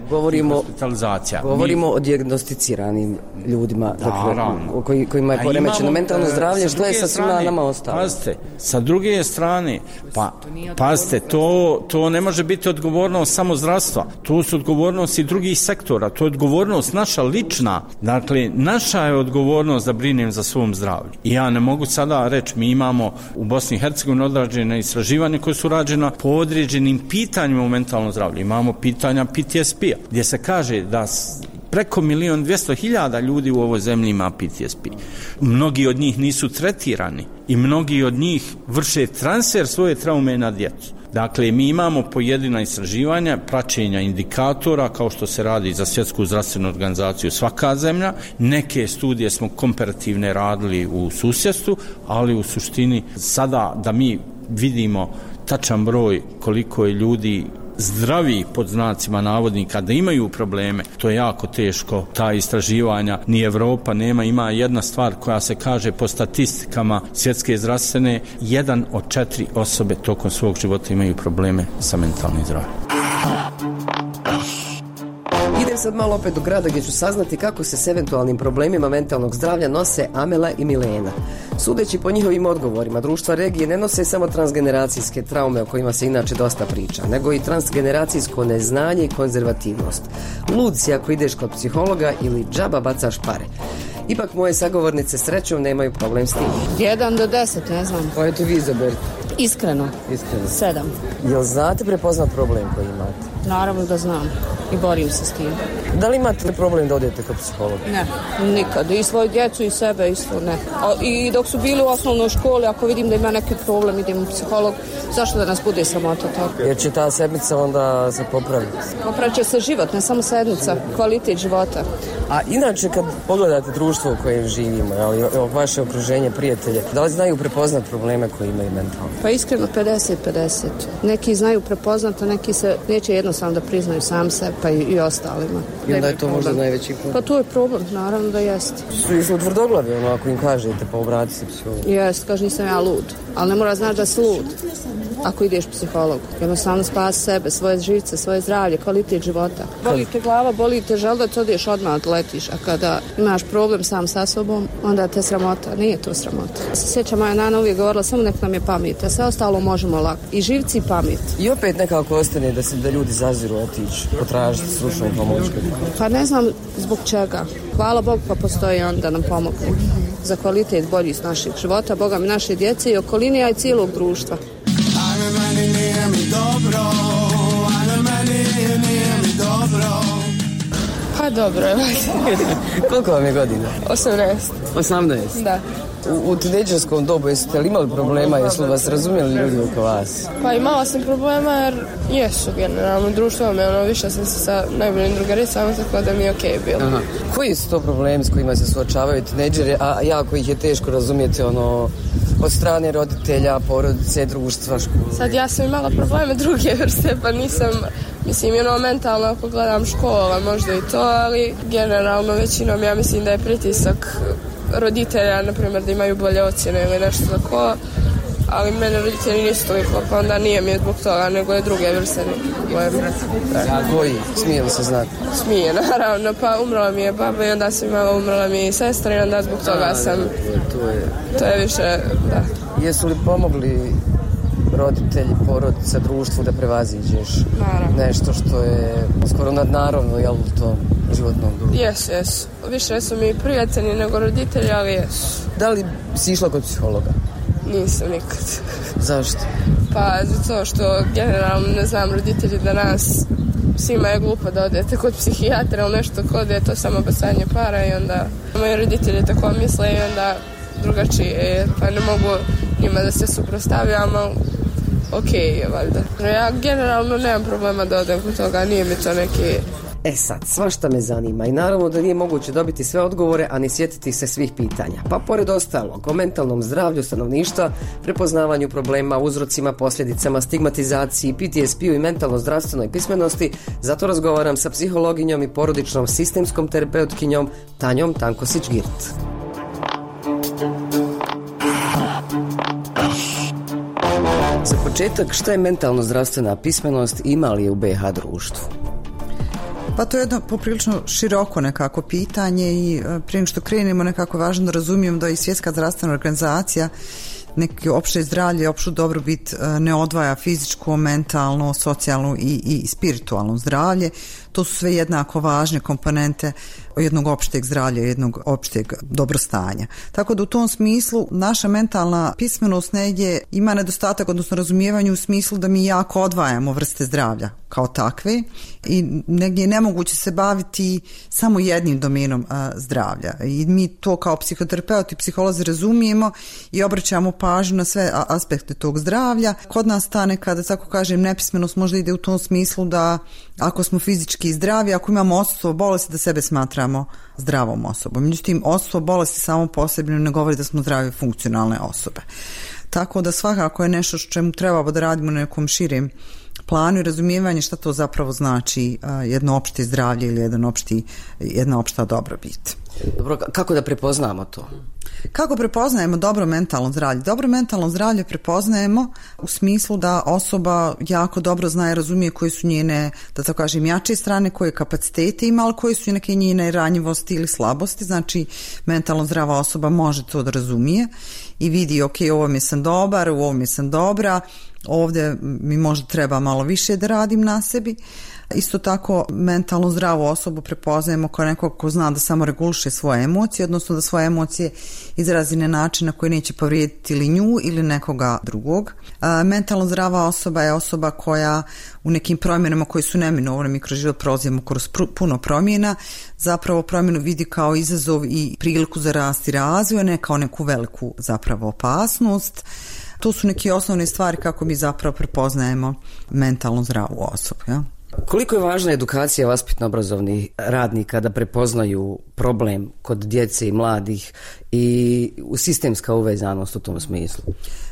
Govorimo o dijagnosticiranim ljudima, dakle, kojima je poremećeno mentalno zdravlje, što je sa svima nama ostalo. Pazite, sa druge strane, pazite, to ne može biti odgovornost samo zdravstva, to su odgovornosti drugih sektora, to je odgovornost naša lična, dakle, naša je odgovornost da brinem za svom zdravlju. I ja ne mogu sada reći, mi imamo u Bosni i Hercegovini odrađene istraživanje koje su rađena po određenim pitanjima u mentalnom zdravlju. Imamo pitanja PTSP-a, gdje se kaže da preko 1.200.000 ljudi u ovoj zemlji ima PTSP. Mnogi od njih nisu tretirani i mnogi od njih vrše transfer svoje traume na djecu. Dakle, mi imamo pojedina istraživanja, praćenja indikatora, kao što se radi za Svjetsku zdravstvenu organizaciju svaka zemlja. Neke studije smo komparativne radili u susjedstvu, ali u suštini sada da mi vidimo tačan broj koliko je ljudi zdravi pod znacima navodnika da imaju probleme, to je jako teško. Ta istraživanja ni Evropa nema. Ima jedna stvar koja se kaže po statistikama Svjetske zdravstvene, 1 od 4 osobe tokom svog života imaju probleme sa mentalnim zdravljem. Idem sad malo opet do grada gdje ću saznati kako se s eventualnim problemima mentalnog zdravlja nose Amela i Milena. Sudeći po njihovim odgovorima, društva regije ne nose samo transgeneracijske traume o kojima se inače dosta priča, nego i transgeneracijsko neznanje i konzervativnost. Lud si ako ideš kod psihologa ili džaba bacaš pare. Ipak moje sagovornice srećom nemaju problem s tim. 1 do 10, ne znam. Pa eto vi izaberite. Iskreno. 7. Jel znate prepoznat problem koji imate? Naravno da znam i borim se s tim. Da li imate problem da odete kod psihologa? Ne, nikad. I svoju djecu i sebe isto ne. I dok su bili u osnovnoj školi, ako vidim da ima neki problem, idem u psiholog. Zašto da nas bude sramota tako? Jer će ta sedmica onda se popraviti. Popravit će se život, ne samo sedmica, kvalitet života. A inače kad pogledate društvo u kojem živimo, vaše okruženje, prijatelje, da li znaju prepoznat probleme koje imaju mentalno? Pa iskreno 50-50. Neki znaju prepoznat, a neki se neće jednostavno da priznaju sam se, pa i ostalima. I onda je to možda najveći problem? Pa to je problem, naravno da jeste. Su tvrdoglavi, ako im kažete, pa obrati se psihologu. Jest, kaže nisam ja lud, ali ne mora znaći da si lud. ako ideš psihologu. Jednostavno spasi sebe, svoje živce, svoje zdravlje, kvalitet života. Boli te glava, boli te želudac, odeš odmah odletiš, a kada imaš problem sam sa sobom, onda te sramota. Nije to sramota. Se sjećam, moja nana uvijek govorila, samo nek nam je pamet, a sve ostalo možemo lako. I živci i pamet. I opet nekako ostane da ljudi zaziru otići, potražiti stručnu pomoć. Pa ne znam zbog čega. Hvala Bogu pa postoji on da nam pomogne za kvalitet bolji s naših života, Boga mi naše djece i okoline, a i cijelog društva. Ajme meni nije mi dobro, ajme meni nije mi dobro. Pa dobro je. Koliko vam je godina? 18. 18? Da. U tinejdžerskom dobu jeste li imali problema, jesu li vas razumjeli ljudi oko vas? Pa imala sam problema jer jesu generalno društvo me više sam se sa najboljim drugaricama, tako da mi je okej bilo. Aha. Koji su to problemi s kojima se suočavaju tinejdžeri, a jako ih je teško razumjeti od strane roditelja, porodice, društva, škole? Sad ja sam imala probleme druge vrste, pa nisam, mislim, mentalno ako gledam škola, možda i to, ali generalno većinom ja mislim da je pritisak roditelja, na primjer, da imaju bolje ocjene ili nešto tako, ali mene roditelji nisu toliko, pa onda nije mi je zbog toga, nego je druge vrste probleme. Koji? Smije li se znati? Smije, naravno, pa umrla mi je baba i onda sam imala, umrla mi je sestra i onda zbog toga sam... To je više, da. Jesu li pomogli roditelji, porodica, društvu da prevaziđeš nešto što je skoro nadnaravno, jel u tom životnom društvu? Jesu. Više su mi prijatelji nego roditelji, ali jesu. Da li si išla kod psihologa? Nisam nikad. Zašto? Pa zato što generalno ne znam, roditelji da nas svima je glupo da odete kod psihijatra ili nešto kod je to samo bacanje para i onda moji roditelji tako misle i onda drugačije, pa ne mogu njima da se suprotstavljam, ali okej je valjda. Ja generalno nemam problema da odem kod toga, nije mi to neki... Sad, svašta me zanima i naravno da nije moguće dobiti sve odgovore, a ni sjetiti se svih pitanja. Pa pored ostalog, o mentalnom zdravlju stanovništva, prepoznavanju problema, uzrocima, posljedicama, stigmatizaciji, PTSP-u i mentalno zdravstvenoj pismenosti, zato razgovaram sa psihologinjom i porodičnom sistemskom terapeutkinjom Tanjom Tankosić-Girt. Za početak, šta je mentalno zdravstvena pismenost i ima li je u BiH društvu? Pa to je jedno poprilično široko nekako pitanje i prije nego što krenemo nekako važno da razumijem da i Svjetska zdravstvena organizacija neki opšte zdravlje, opštu dobrobit ne odvaja fizičko, mentalno, socijalno i spiritualno zdravlje. To su sve jednako važne komponente jednog opšteg zdravlja, jednog opšteg dobrostanja. Tako da u tom smislu naša mentalna pismenost negdje ima nedostatak, odnosno razumijevanje u smislu da mi jako odvajamo vrste zdravlja kao takve i negdje je nemoguće se baviti samo jednim domenom zdravlja. I mi to kao psihoterapeuti i psiholozi razumijemo i obraćamo pažnju na sve aspekte tog zdravlja. Kod nas ta nekada, tako kažem, nepismenost možda ide u tom smislu da ako smo fizički zdravi, ako imamo odsustvo bolesti, da sebe smatramo zdravom osobom. Međutim, odsustvo bolesti samo posebno ne govori da smo zdrave funkcionalne osobe. Tako da svakako je nešto što čemu trebamo da radimo na nekom širem planu i razumijevanje šta to zapravo znači jedno opšte zdravlje ili jedna opšta dobrobit. Dobro, kako da prepoznamo to? Kako prepoznajemo dobro mentalno zdravlje? Dobro mentalno zdravlje prepoznajemo u smislu da osoba jako dobro zna i razumije koje su njene, da tako kažem, jače strane, koje kapacitete ima, ali koje su neke njene ranjivosti ili slabosti. Znači, mentalno zdrava osoba može to da razumije i vidi, ok, u ovome sam dobar, u ovome sam dobra, ovdje mi možda treba malo više da radim na sebi. Isto tako, mentalno zdravu osobu prepoznajemo kao nekog ko zna da samo reguliše svoje emocije, odnosno da svoje emocije izrazi na način na koji neće povrijediti ili nju ili nekoga drugog. Mentalno zdrava osoba je osoba koja u nekim promjenama koje su neminovne, mi kroz život prolazimo kroz puno promjena, zapravo promjenu vidi kao izazov i priliku za rast i razvoj, ne kao neku veliku zapravo opasnost. To su neke osnovne stvari kako mi zapravo prepoznajemo mentalno zdravu osobu, ja? Koliko je važna edukacija vaspitno-obrazovnih radnika da prepoznaju problem kod djece i mladih i sistemska uvezanost u tom smislu?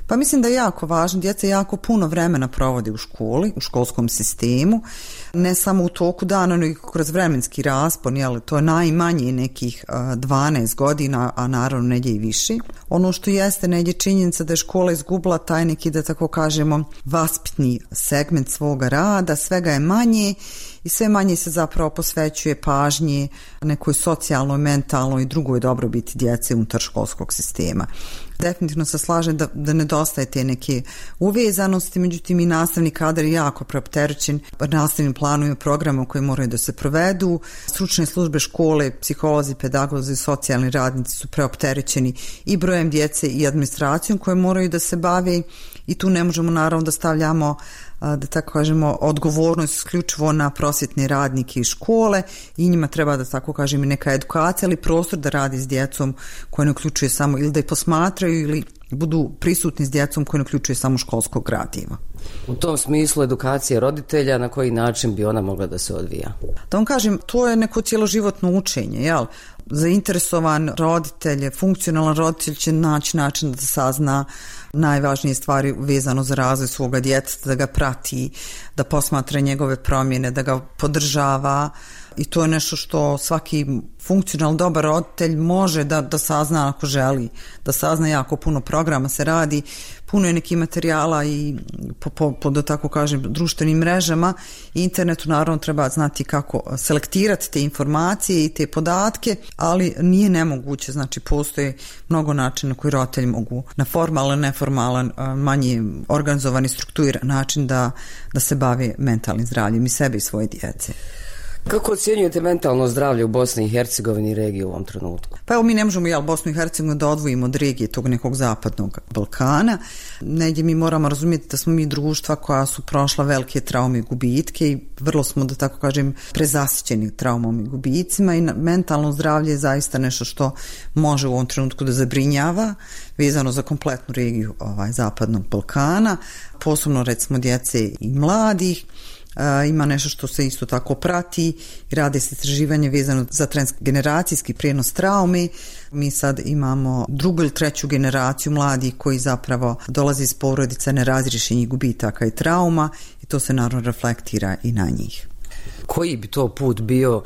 Pa mislim da je jako važno, djeca jako puno vremena provode u školi, u školskom sistemu, ne samo u toku dana, nego i kroz vremenski raspon, jel, to je najmanje nekih 12 godina, a naravno negdje i više. Ono što jeste negdje činjenica da je škola izgubila taj neki, da tako kažemo, vaspitni segment svoga rada, svega je manje i sve manje se zapravo posvećuje pažnje nekoj socijalnoj, mentalnoj i drugoj dobrobiti djece unutar školskog sistema. Definitivno se slažem da nedostaje te neke uvezanosti, međutim i nastavni kadar je jako preopterećen nastavnim planovima, programa koji moraju da se provedu. Stručne službe škole, psiholozi, pedagozi, socijalni radnici su preopterećeni i brojem djece i administracijom koje moraju da se bave i tu ne možemo naravno da stavljamo, da tako kažemo, odgovornost isključivo na prosvjetne radnike iz škole i njima treba, da tako kažem, i neka edukacija, ali prostor da radi s djecom koje ne uključuje samo, ili da ih posmatraju ili budu prisutni s djecom koje ne uključuje samo školskog gradiva. U tom smislu edukacija roditelja, na koji način bi ona mogla da se odvija? Da vam kažem, to je neko cjeloživotno učenje, jel? Zainteresovan roditelj, funkcionalan roditelj će naći način da sazna najvažnije stvari vezano za razvoj svoga djeteta, da ga prati, da posmatra njegove promjene, da ga podržava i to je nešto što svaki funkcionalno dobar roditelj može da sazna ako želi, da sazna. Jako puno programa se radi, puno je nekih materijala i po da tako kažem društvenim mrežama i internetu, naravno treba znati kako selektirati te informacije i te podatke, ali nije nemoguće, znači postoje mnogo načina koji roditelji mogu na formalan, neformalan, manje organizovani, strukturiran način da se bave mentalnim zdravljem i sebe i svoje djece. Kako ocjenjujete mentalno zdravlje u Bosni i Hercegovini i regiji u ovom trenutku? Pa evo, mi ne možemo Bosnu i Hercegovinu da odvojimo od regije tog nekog zapadnog Balkana. Negdje mi moramo razumjeti da smo mi društva koja su prošla velike traume i gubitke i vrlo smo, da tako kažem, prezasićeni traumom i gubicima i mentalno zdravlje je zaista nešto što može u ovom trenutku da zabrinjava vezano za kompletnu regiju zapadnog Balkana, posebno recimo djece i mladih. Ima nešto što se isto tako prati i rade se istraživanje vezano za transgeneracijski prijenos traume. Mi sad imamo drugu ili treću generaciju mladih koji zapravo dolazi iz porodica nerazriješenih gubitaka i trauma i to se naravno reflektira i na njih. Koji bi to put bio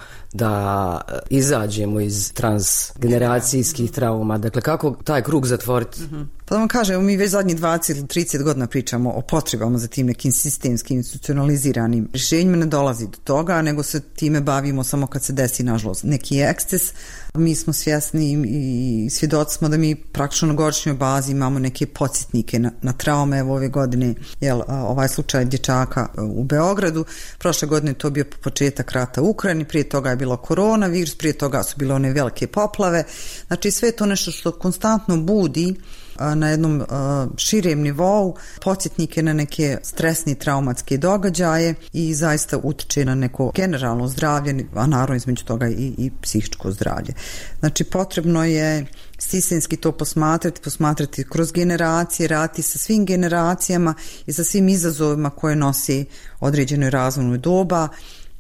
da izađemo iz transgeneracijskih trauma? Dakle, kako taj krug zatvoriti? Pa da vam kažem, mi već zadnjih 20 ili 30 godina pričamo o potrebama za tim nekim sistemskim, institucionaliziranim rješenjima. Ne dolazi do toga, nego se time bavimo samo kad se desi, nažalost, neki eksces. Mi smo svjesni i svjedoci smo da mi praktično na godišnjoj bazi imamo neke podsjetnike na traume. Evo ove godine, ovaj slučaj dječaka u Beogradu, prošle godine to bio početak rata u Ukrajini, prije toga je bilo koronavirus, prije toga su bile one velike poplave. Znači sve to nešto što konstantno budi na jednom širem nivou podsjetnike na neke stresne traumatske događaje i zaista utiče na neko generalno zdravlje, a naravno između toga i psihičko zdravlje. Znači potrebno je sistemski to posmatrati kroz generacije, raditi sa svim generacijama i sa svim izazovima koje nosi određenoj razvojnoj doba,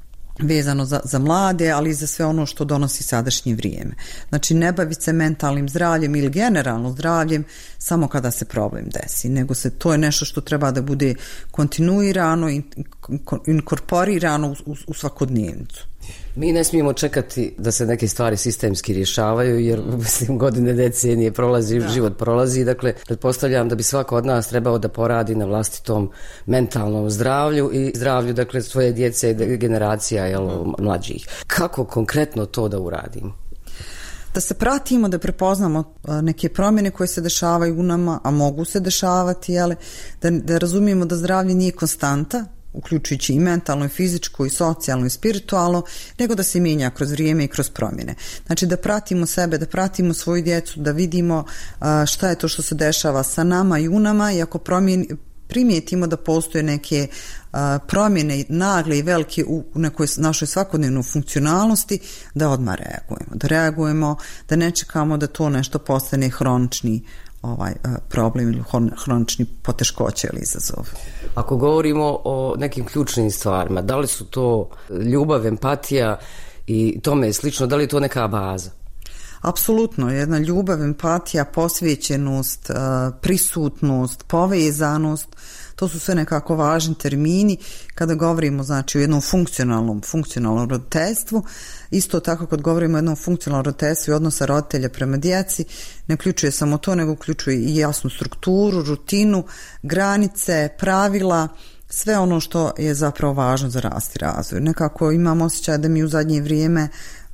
vezano za mlade, ali i za sve ono što donosi sadašnje vrijeme. Znači ne baviti se mentalnim zdravljem ili generalno zdravljem samo kada se problem desi, nego to je nešto što treba da bude kontinuirano i inkorporirano u svakodnevnicu. Mi ne smijemo čekati da se neke stvari sistemski rješavaju, jer godine, decenije prolazi, život prolazi. Dakle, pretpostavljam da bi svako od nas trebao da poradi na vlastitom mentalnom zdravlju i zdravlju, dakle, svoje djece i generacija mlađih. Kako konkretno to da uradimo? Da se pratimo, da prepoznamo neke promjene koje se dešavaju u nama, a mogu se dešavati, da razumijemo da zdravlje nije konstanta, uključujući i mentalno, i fizičko, i socijalno, i spiritualno, nego da se mijenja kroz vrijeme i kroz promjene. Znači da pratimo sebe, da pratimo svoju djecu, da vidimo šta je to što se dešava sa nama i u nama i ako primijetimo da postoje neke promjene nagle i velike u nekoj našoj svakodnevnoj funkcionalnosti, da odmah reagujemo, da ne čekamo da to nešto postane hronični problem ili hronični poteškoće ili izazov. Ako govorimo o nekim ključnim stvarima, da li su to ljubav, empatija i tome slično, da li je to neka baza? Apsolutno, jedna ljubav, empatija, posvećenost, prisutnost, povezanost, to su sve nekako važni termini kada govorimo znači o jednom funkcionalnom roditeljstvu. Isto tako kad govorimo o jednom funkcionalnom roditeljstvu i odnosa roditelja prema djeci, ne uključuje samo to, nego uključuje i jasnu strukturu, rutinu, granice, pravila, sve ono što je zapravo važno za rast i razvoj. Nekako imam osjećaj da mi u zadnje vrijeme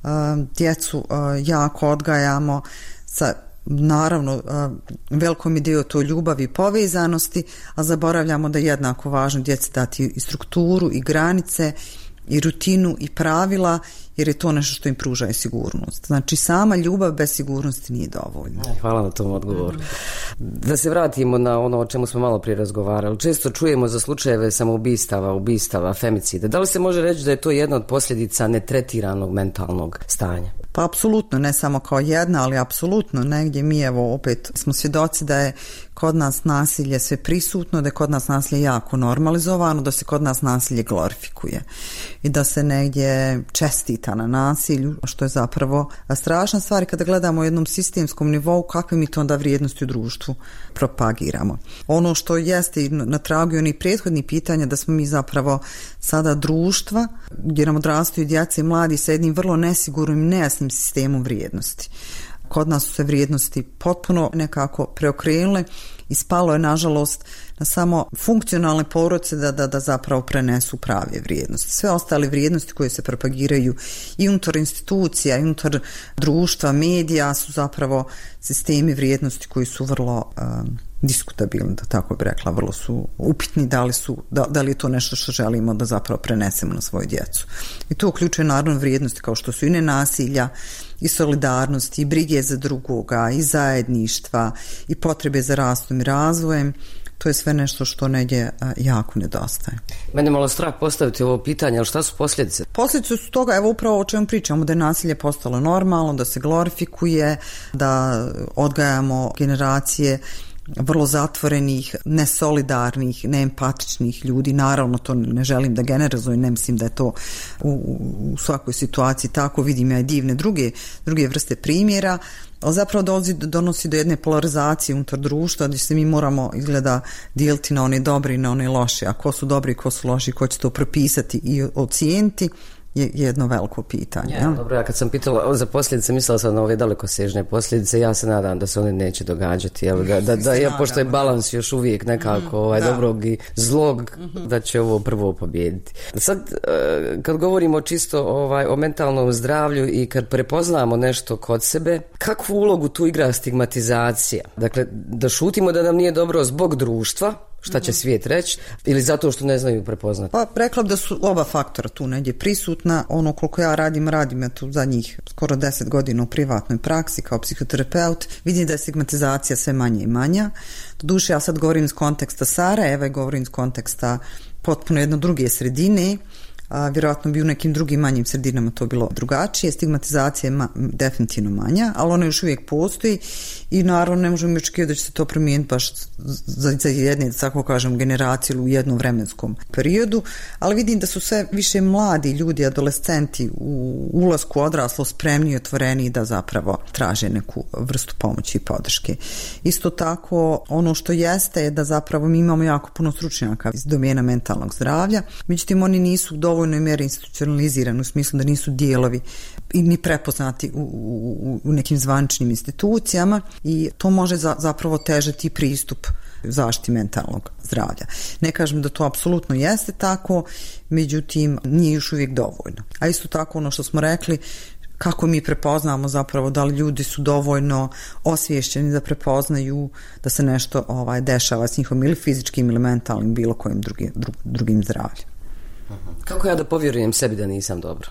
djecu jako odgajamo sa naravno velikom idejom to ljubavi i povezanosti, a zaboravljamo da je jednako važno djeci dati i strukturu i granice i rutinu i pravila, jer je to nešto što im pruža i sigurnost. Znači sama ljubav bez sigurnosti nije dovoljna. Hvala na tom odgovoru. Da se vratimo na ono o čemu smo malo prije razgovarali. Često čujemo za slučajeve ubistava, femicida. Da li se može reći da je to jedna od posljedica netretiranog mentalnog stanja? Pa apsolutno, ne samo kao jedna, ali apsolutno negdje mi evo opet smo svjedoci da je kod nas nasilje sve prisutno, da je kod nas nasilje jako normalizovano, da se kod nas nasilje glorifikuje i da se negdje čestita na nasilju, što je zapravo strašna stvar kada gledamo u jednom sistemskom nivou kakve mi to onda vrijednosti u društvu propagiramo. Ono što jeste na tragu onih prethodnih pitanja da smo mi zapravo sada društva gdje nam odrastaju djeca i mladi sa jednim vrlo nesigurnim i nejasnim sistemom vrijednosti. Kod nas su se vrijednosti potpuno nekako preokrenule i spalo je nažalost na samo funkcionalne porodce da zapravo prenesu prave vrijednosti. Sve ostale vrijednosti koje se propagiraju i unutar institucija, i unutar društva, medija su zapravo sistemi vrijednosti koji su vrlo diskutabilni, da tako bih rekla, vrlo su upitni da li je to nešto što želimo da zapravo prenesemo na svoju djecu. I to uključuje naravno vrijednosti kao što su i nenasilja, i solidarnosti, i brige za drugoga, i zajedništva, i potrebe za rastom i razvojem. To je sve nešto što negdje jako nedostaje. Mene malo strah postaviti ovo pitanje, ali šta su posljedice? Posljedice su toga, evo upravo o čemu pričamo, da je nasilje postalo normalno, da se glorifikuje, da odgajamo generacije vrlo zatvorenih, nesolidarnih, neempatičnih ljudi. Naravno, to ne želim da generalizujem, ne mislim da je to u svakoj situaciji tako, vidim ja i divne druge vrste primjera, ali zapravo donosi do jedne polarizacije unutar društva gdje se mi moramo izgleda dijeliti na one dobre i na one loše, a ko su dobri i ko su loši, ko će to propisati i ocijeniti je jedno veliko pitanje. Ja, dobro, ja kad sam pitala za posljedice, mislila sam na ove dalekosežne posljedice, ja se nadam da se one neće događati, pošto je balans još uvijek nekako dobrog i zlog, da će ovo prvo pobijediti. Sad, kad govorimo čisto o mentalnom zdravlju i kad prepoznamo nešto kod sebe, kakvu ulogu tu igra stigmatizacija? Dakle, da šutimo da nam nije dobro zbog društva, šta će svijet reći, ili zato što ne znaju prepoznati? Pa rekla bi da su oba faktora tu negdje prisutna. Ono koliko ja radim ja tu zadnjih skoro 10 godina u privatnoj praksi kao psihoterapeut, vidim da je stigmatizacija sve manje i manja. Doduše, ja sad govorim iz konteksta Sarajeva i govorim iz konteksta potpuno jedno druge sredine, a vjerojatno bi u nekim drugim manjim sredinama to bilo drugačije. Stigmatizacija je definitivno manja, ali ona još uvijek postoji i naravno ne možemo očekivati da će se to promijeniti baš za jedne, da tako kažem, generacije u jednom vremenskom periodu, ali vidim da su sve više mladi ljudi, adolescenti u ulasku odraslo spremni i otvoreni da zapravo traže neku vrstu pomoći i podrške. Isto tako, ono što jeste je da zapravo mi imamo jako puno stručnjaka iz domena mentalnog zdravlja, međutim oni nisu dovoljnoj mjeri institucionalizirani u smislu da nisu dijelovi i ni prepoznati u nekim zvaničnim institucijama i to može zapravo težati pristup zaštiti mentalnog zdravlja. Ne kažem da to apsolutno jeste tako, međutim nije još uvijek dovoljno. A isto tako ono što smo rekli, kako mi prepoznamo zapravo da li ljudi su dovoljno osviješćeni da prepoznaju da se nešto dešava s njihovim ili fizičkim ili mentalnim bilo kojim drugim zdravljem. Kako ja da povjerujem sebi da nisam dobro?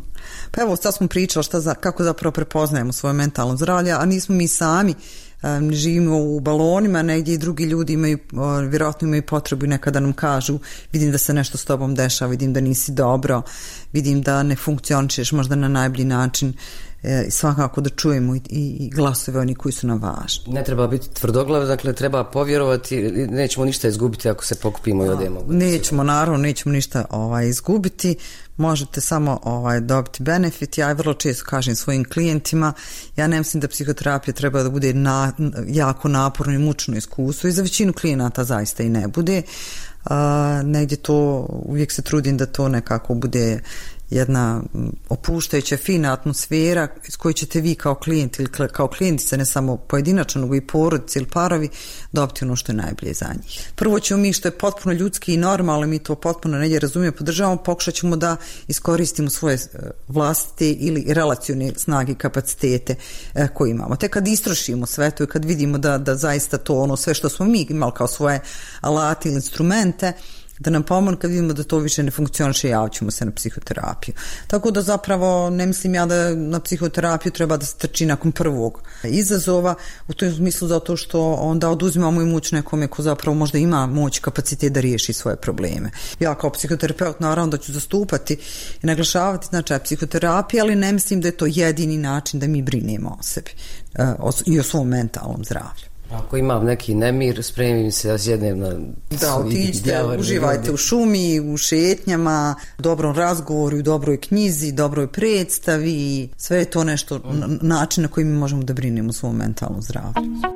Pa evo, sad smo pričali kako zapravo prepoznajemo svoje mentalno zdravlje, a nismo mi sami, ne živimo u balonima, negdje i drugi ljudi vjerojatno imaju potrebu i nekada nam kažu, vidim da se nešto s tobom dešava, vidim da nisi dobro, vidim da ne funkcionišeš možda na najbolji način, svakako da čujemo i glasove oni koji su nam važni. Ne treba biti tvrdoglav, dakle treba povjerovati, nećemo ništa izgubiti ako se pokupimo i odemo. Nećemo, naravno, nećemo ništa izgubiti. možete samo dobiti benefit. Ja vrlo često kažem svojim klijentima, ja ne mislim da psihoterapija treba da bude jako naporno i mučno iskustvo i za većinu klijenata zaista i ne bude. Negdje to, uvijek se trudim da to nekako bude jedna opuštajuća, fina atmosfera iz koje ćete vi kao klijent ili kao klijentica, ne samo pojedinačno, nego i porodice ili parovi, dobiti ono što je najbolje za njih. Prvo ćemo mi, što je potpuno ljudski i normalno, mi to potpuno negdje razumijemo, podržavamo, pokušat ćemo da iskoristimo svoje vlastite ili relacione snage i kapacitete koje imamo. Te kad istrošimo sve to i kad vidimo da zaista to ono sve što smo mi imali kao svoje alate ili instrumente, da nam pomogne, kad vidimo da to više ne funkcioniše, javit ćemo se na psihoterapiju. Tako da zapravo ne mislim ja da na psihoterapiju treba da se trči nakon prvog izazova, u tom smislu zato što onda oduzimamo i moć nekome ko zapravo možda ima moć, kapacitet da riješi svoje probleme. Ja kao psihoterapeut naravno da ću zastupati i naglašavati značaj psihoterapije, ali ne mislim da je to jedini način da mi brinemo o sebi i o svom mentalnom zdravlju. Ako imam neki nemir, spremim se da sjednem na... Da, otiđite, uživajte u šumi, u šetnjama, u dobrom razgovoru, u dobroj knjizi, dobroj predstavi. Sve je to nešto, način na koji mi možemo da brinemo o svom mentalnom zdravlju.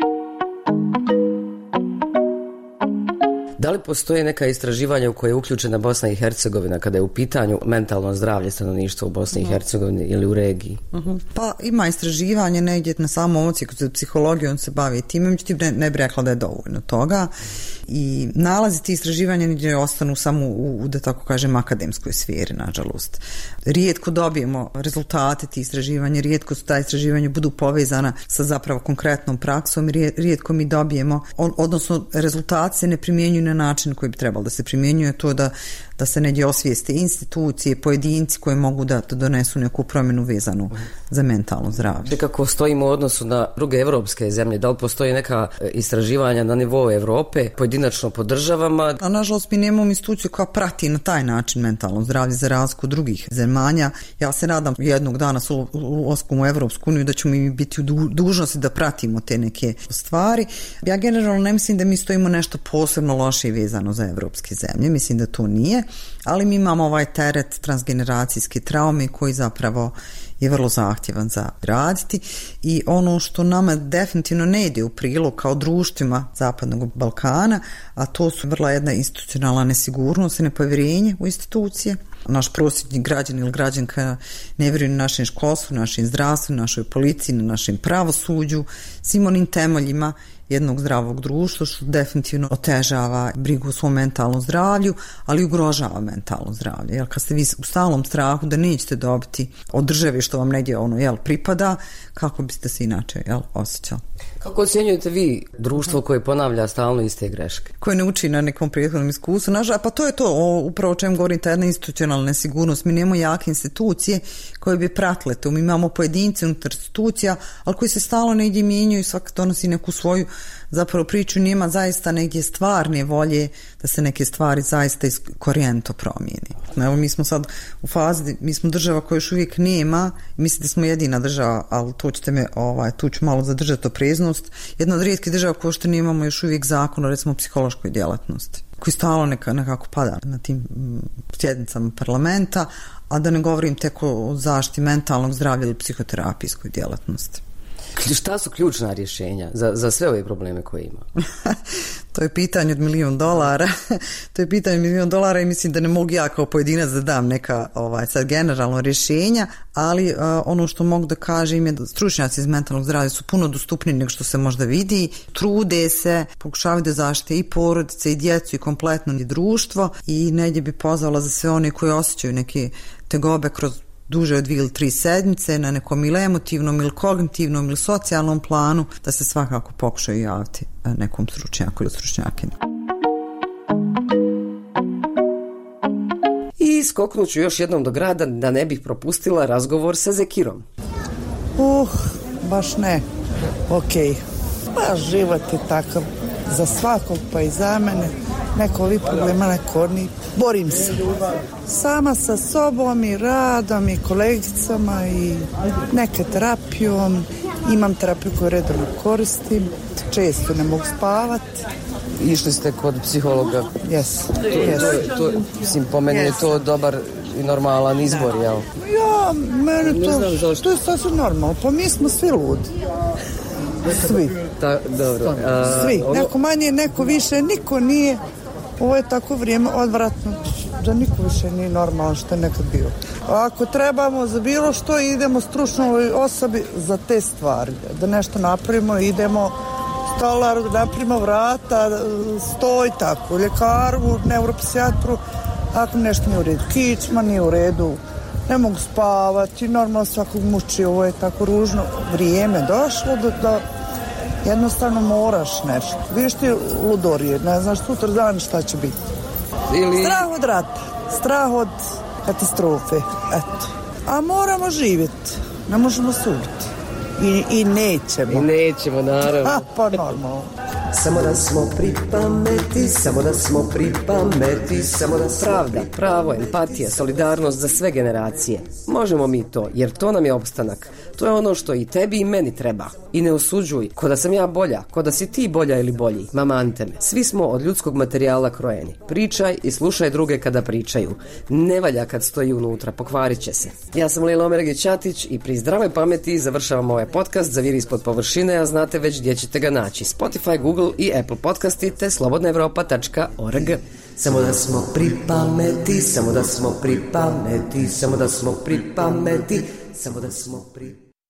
Da li postoje neka istraživanja u koje je uključena Bosna i Hercegovina kada je u pitanju mentalno zdravlje stanovništva u Bosni i Hercegovini ili u regiji? Pa ima istraživanje negdje na samom odsjeku za psihologiju, on se bavi time, međutim ne bi rekla da je dovoljno toga i nalazi ti istraživanja negdje ostanu samo u da tako kažem akademskoj sferi, nažalost. Rijetko dobijemo rezultate ti istraživanja, rijetko su ta istraživanja budu povezana sa zapravo konkretnom praksom i rijetko mi dobijemo, odnosno rezultati se ne primjenjuju na način koji bi trebalo da se primjenjuje, to da se negdje osvijeste institucije, pojedinci koji mogu da donesu neku promjenu vezanu za mentalno zdravlje. Kako stojimo u odnosu na druge evropske zemlje? Da li postoji neka istraživanja na nivou Evrope, pojedinačno po državama? A nažalost mi nemamo instituciju koja prati na taj način mentalno zdravlje za razliku drugih zemalja. Ja se nadam jednog dana s ulaskom u Evropsku uniju da ćemo mi biti u dužnosti da pratimo te neke stvari. Ja generalno ne mislim da mi stojimo nešto posebno loše vezano za evropske zemlje. Mislim da to nije. Ali mi imamo ovaj teret transgeneracijske traume koji zapravo je vrlo zahtjevan za raditi i ono što nama definitivno ne ide u prilog kao društvima Zapadnog Balkana, a to su vrlo jedna institucionalna nesigurnost i nepovjerenje u institucije. Naš prosječni građan ili građanka ne vjeruje na našem školstvu, našem zdravstvu, našoj policiji, na našem pravosuđu, svim onim temeljima jednog zdravog društva, što definitivno otežava brigu o svom mentalnom zdravlju, ali ugrožava mentalno zdravlje. Jer kad ste vi u stalnom strahu da nećete dobiti od države što vam negdje pripada, kako biste se inače osjećali? Kako ocjenjujete vi društvo koje ponavlja stalno iste greške? Koje ne uči na nekom prethodnom iskustvu? Pa to je to, upravo o čem govorim, ta jedna institucionalna nesigurnost. Mi nemamo jake institucije koje bi pratile to. Mi imamo pojedince unutar institucija, ali koji se stalno negdje mijenjaju i svak donosi neku svoju zapravo priču, nema zaista negdje stvarne volje da se neke stvari zaista korijento promijeni. Evo mi smo sad u fazi, mi smo država koja još uvijek nema, mislim da smo jedina država, ali to ćete me, tu ću malo zadržati opreznost, jedna od rijetkih država koja što nemamo još uvijek zakon o recimo psihološkoj djelatnosti, koji stalno nekako pada na tim sjednicama parlamenta, a da ne govorim tek o zaštiti mentalnog zdravlja ili psihoterapijskoj djelatnosti. Šta su ključna rješenja za sve ove probleme koje ima? To je pitanje od $1 milion. To je pitanje od $1 milion i mislim da ne mogu ja kao pojedinac da dam neka sad generalno rješenja, ali ono što mogu da kažem je da stručnjaci iz mentalnog zdravlja su puno dostupniji nego što se možda vidi, trude se, pokušavaju da zaštite i porodice i djecu i kompletno društvo i negdje bi pozvala za sve one koji osjećaju neke tegobe kroz duže od 2 ili 3 sedmice na nekom ili emotivnom ili kognitivnom ili socijalnom planu, da se svakako pokušaju javiti nekom stručnjaku ili stručnjakinju. I skoknut ću još jednom do grada da ne bih propustila razgovor sa Zekirom. Baš ne. Okej. Pa život je takav za svakog, pa i za mene. Neko li problema, neko ni. Borim se. Sama sa sobom i radom i kolegicama i neke terapijom. Imam terapiju koju redovno koristim. Često ne mogu spavati. Išli ste kod psihologa? Jes. Mislim, po meni je to dobar normalan izbor, jel? Ja, mene to je sasvim normalno. Pa mi smo svi ludi. Svi. Dobro. Svi. Neko manje, neko više, niko nije. Ovo je tako vrijeme odvratno da niko više nije normalno što je nekad bio. Ako trebamo za bilo što, idemo stručnoj osobi za te stvari. Da nešto napravimo, idemo stolaru, da napravimo vrata, stoj, tako, ljekaru, neuropsijatru, ako nešto nije u redu. Kičma nije u redu, ne mogu spavati, normalno svakog muči, ovo je tako ružno. Vrijeme došlo da jednostavno moraš nešto. Vidiš ti ludorije, ne znaš sutra dan šta će biti. Strah od rata, strah od katastrofe, eto. A moramo živjeti, ne možemo suditi. I nećemo. I nećemo, naravno. Pa normalno. Samo da smo pri pameti, samo da smo pri pameti, samo da pravda, pravo, empatija, solidarnost za sve generacije. Možemo mi to, jer to nam je opstanak. To je ono što i tebi i meni treba. I ne osuđuj, ko da sam ja bolja, ko da si ti bolja ili bolji. Mamante me. Svi smo od ljudskog materijala krojeni. Pričaj i slušaj druge kada pričaju. Ne valja kad stoji unutra, pokvarit će se. Ja sam Lila Omergić-Ćatić i pri zdravoj pameti završavam ovaj podcast Zaviri ispod površine, a znate već gdje ćete ga naći. Spotify, Google i Apple podcasti te slobodnaevropa.org. Samo da smo pri pameti, samo da smo pri pameti, samo da smo pri pameti, samo da smo pri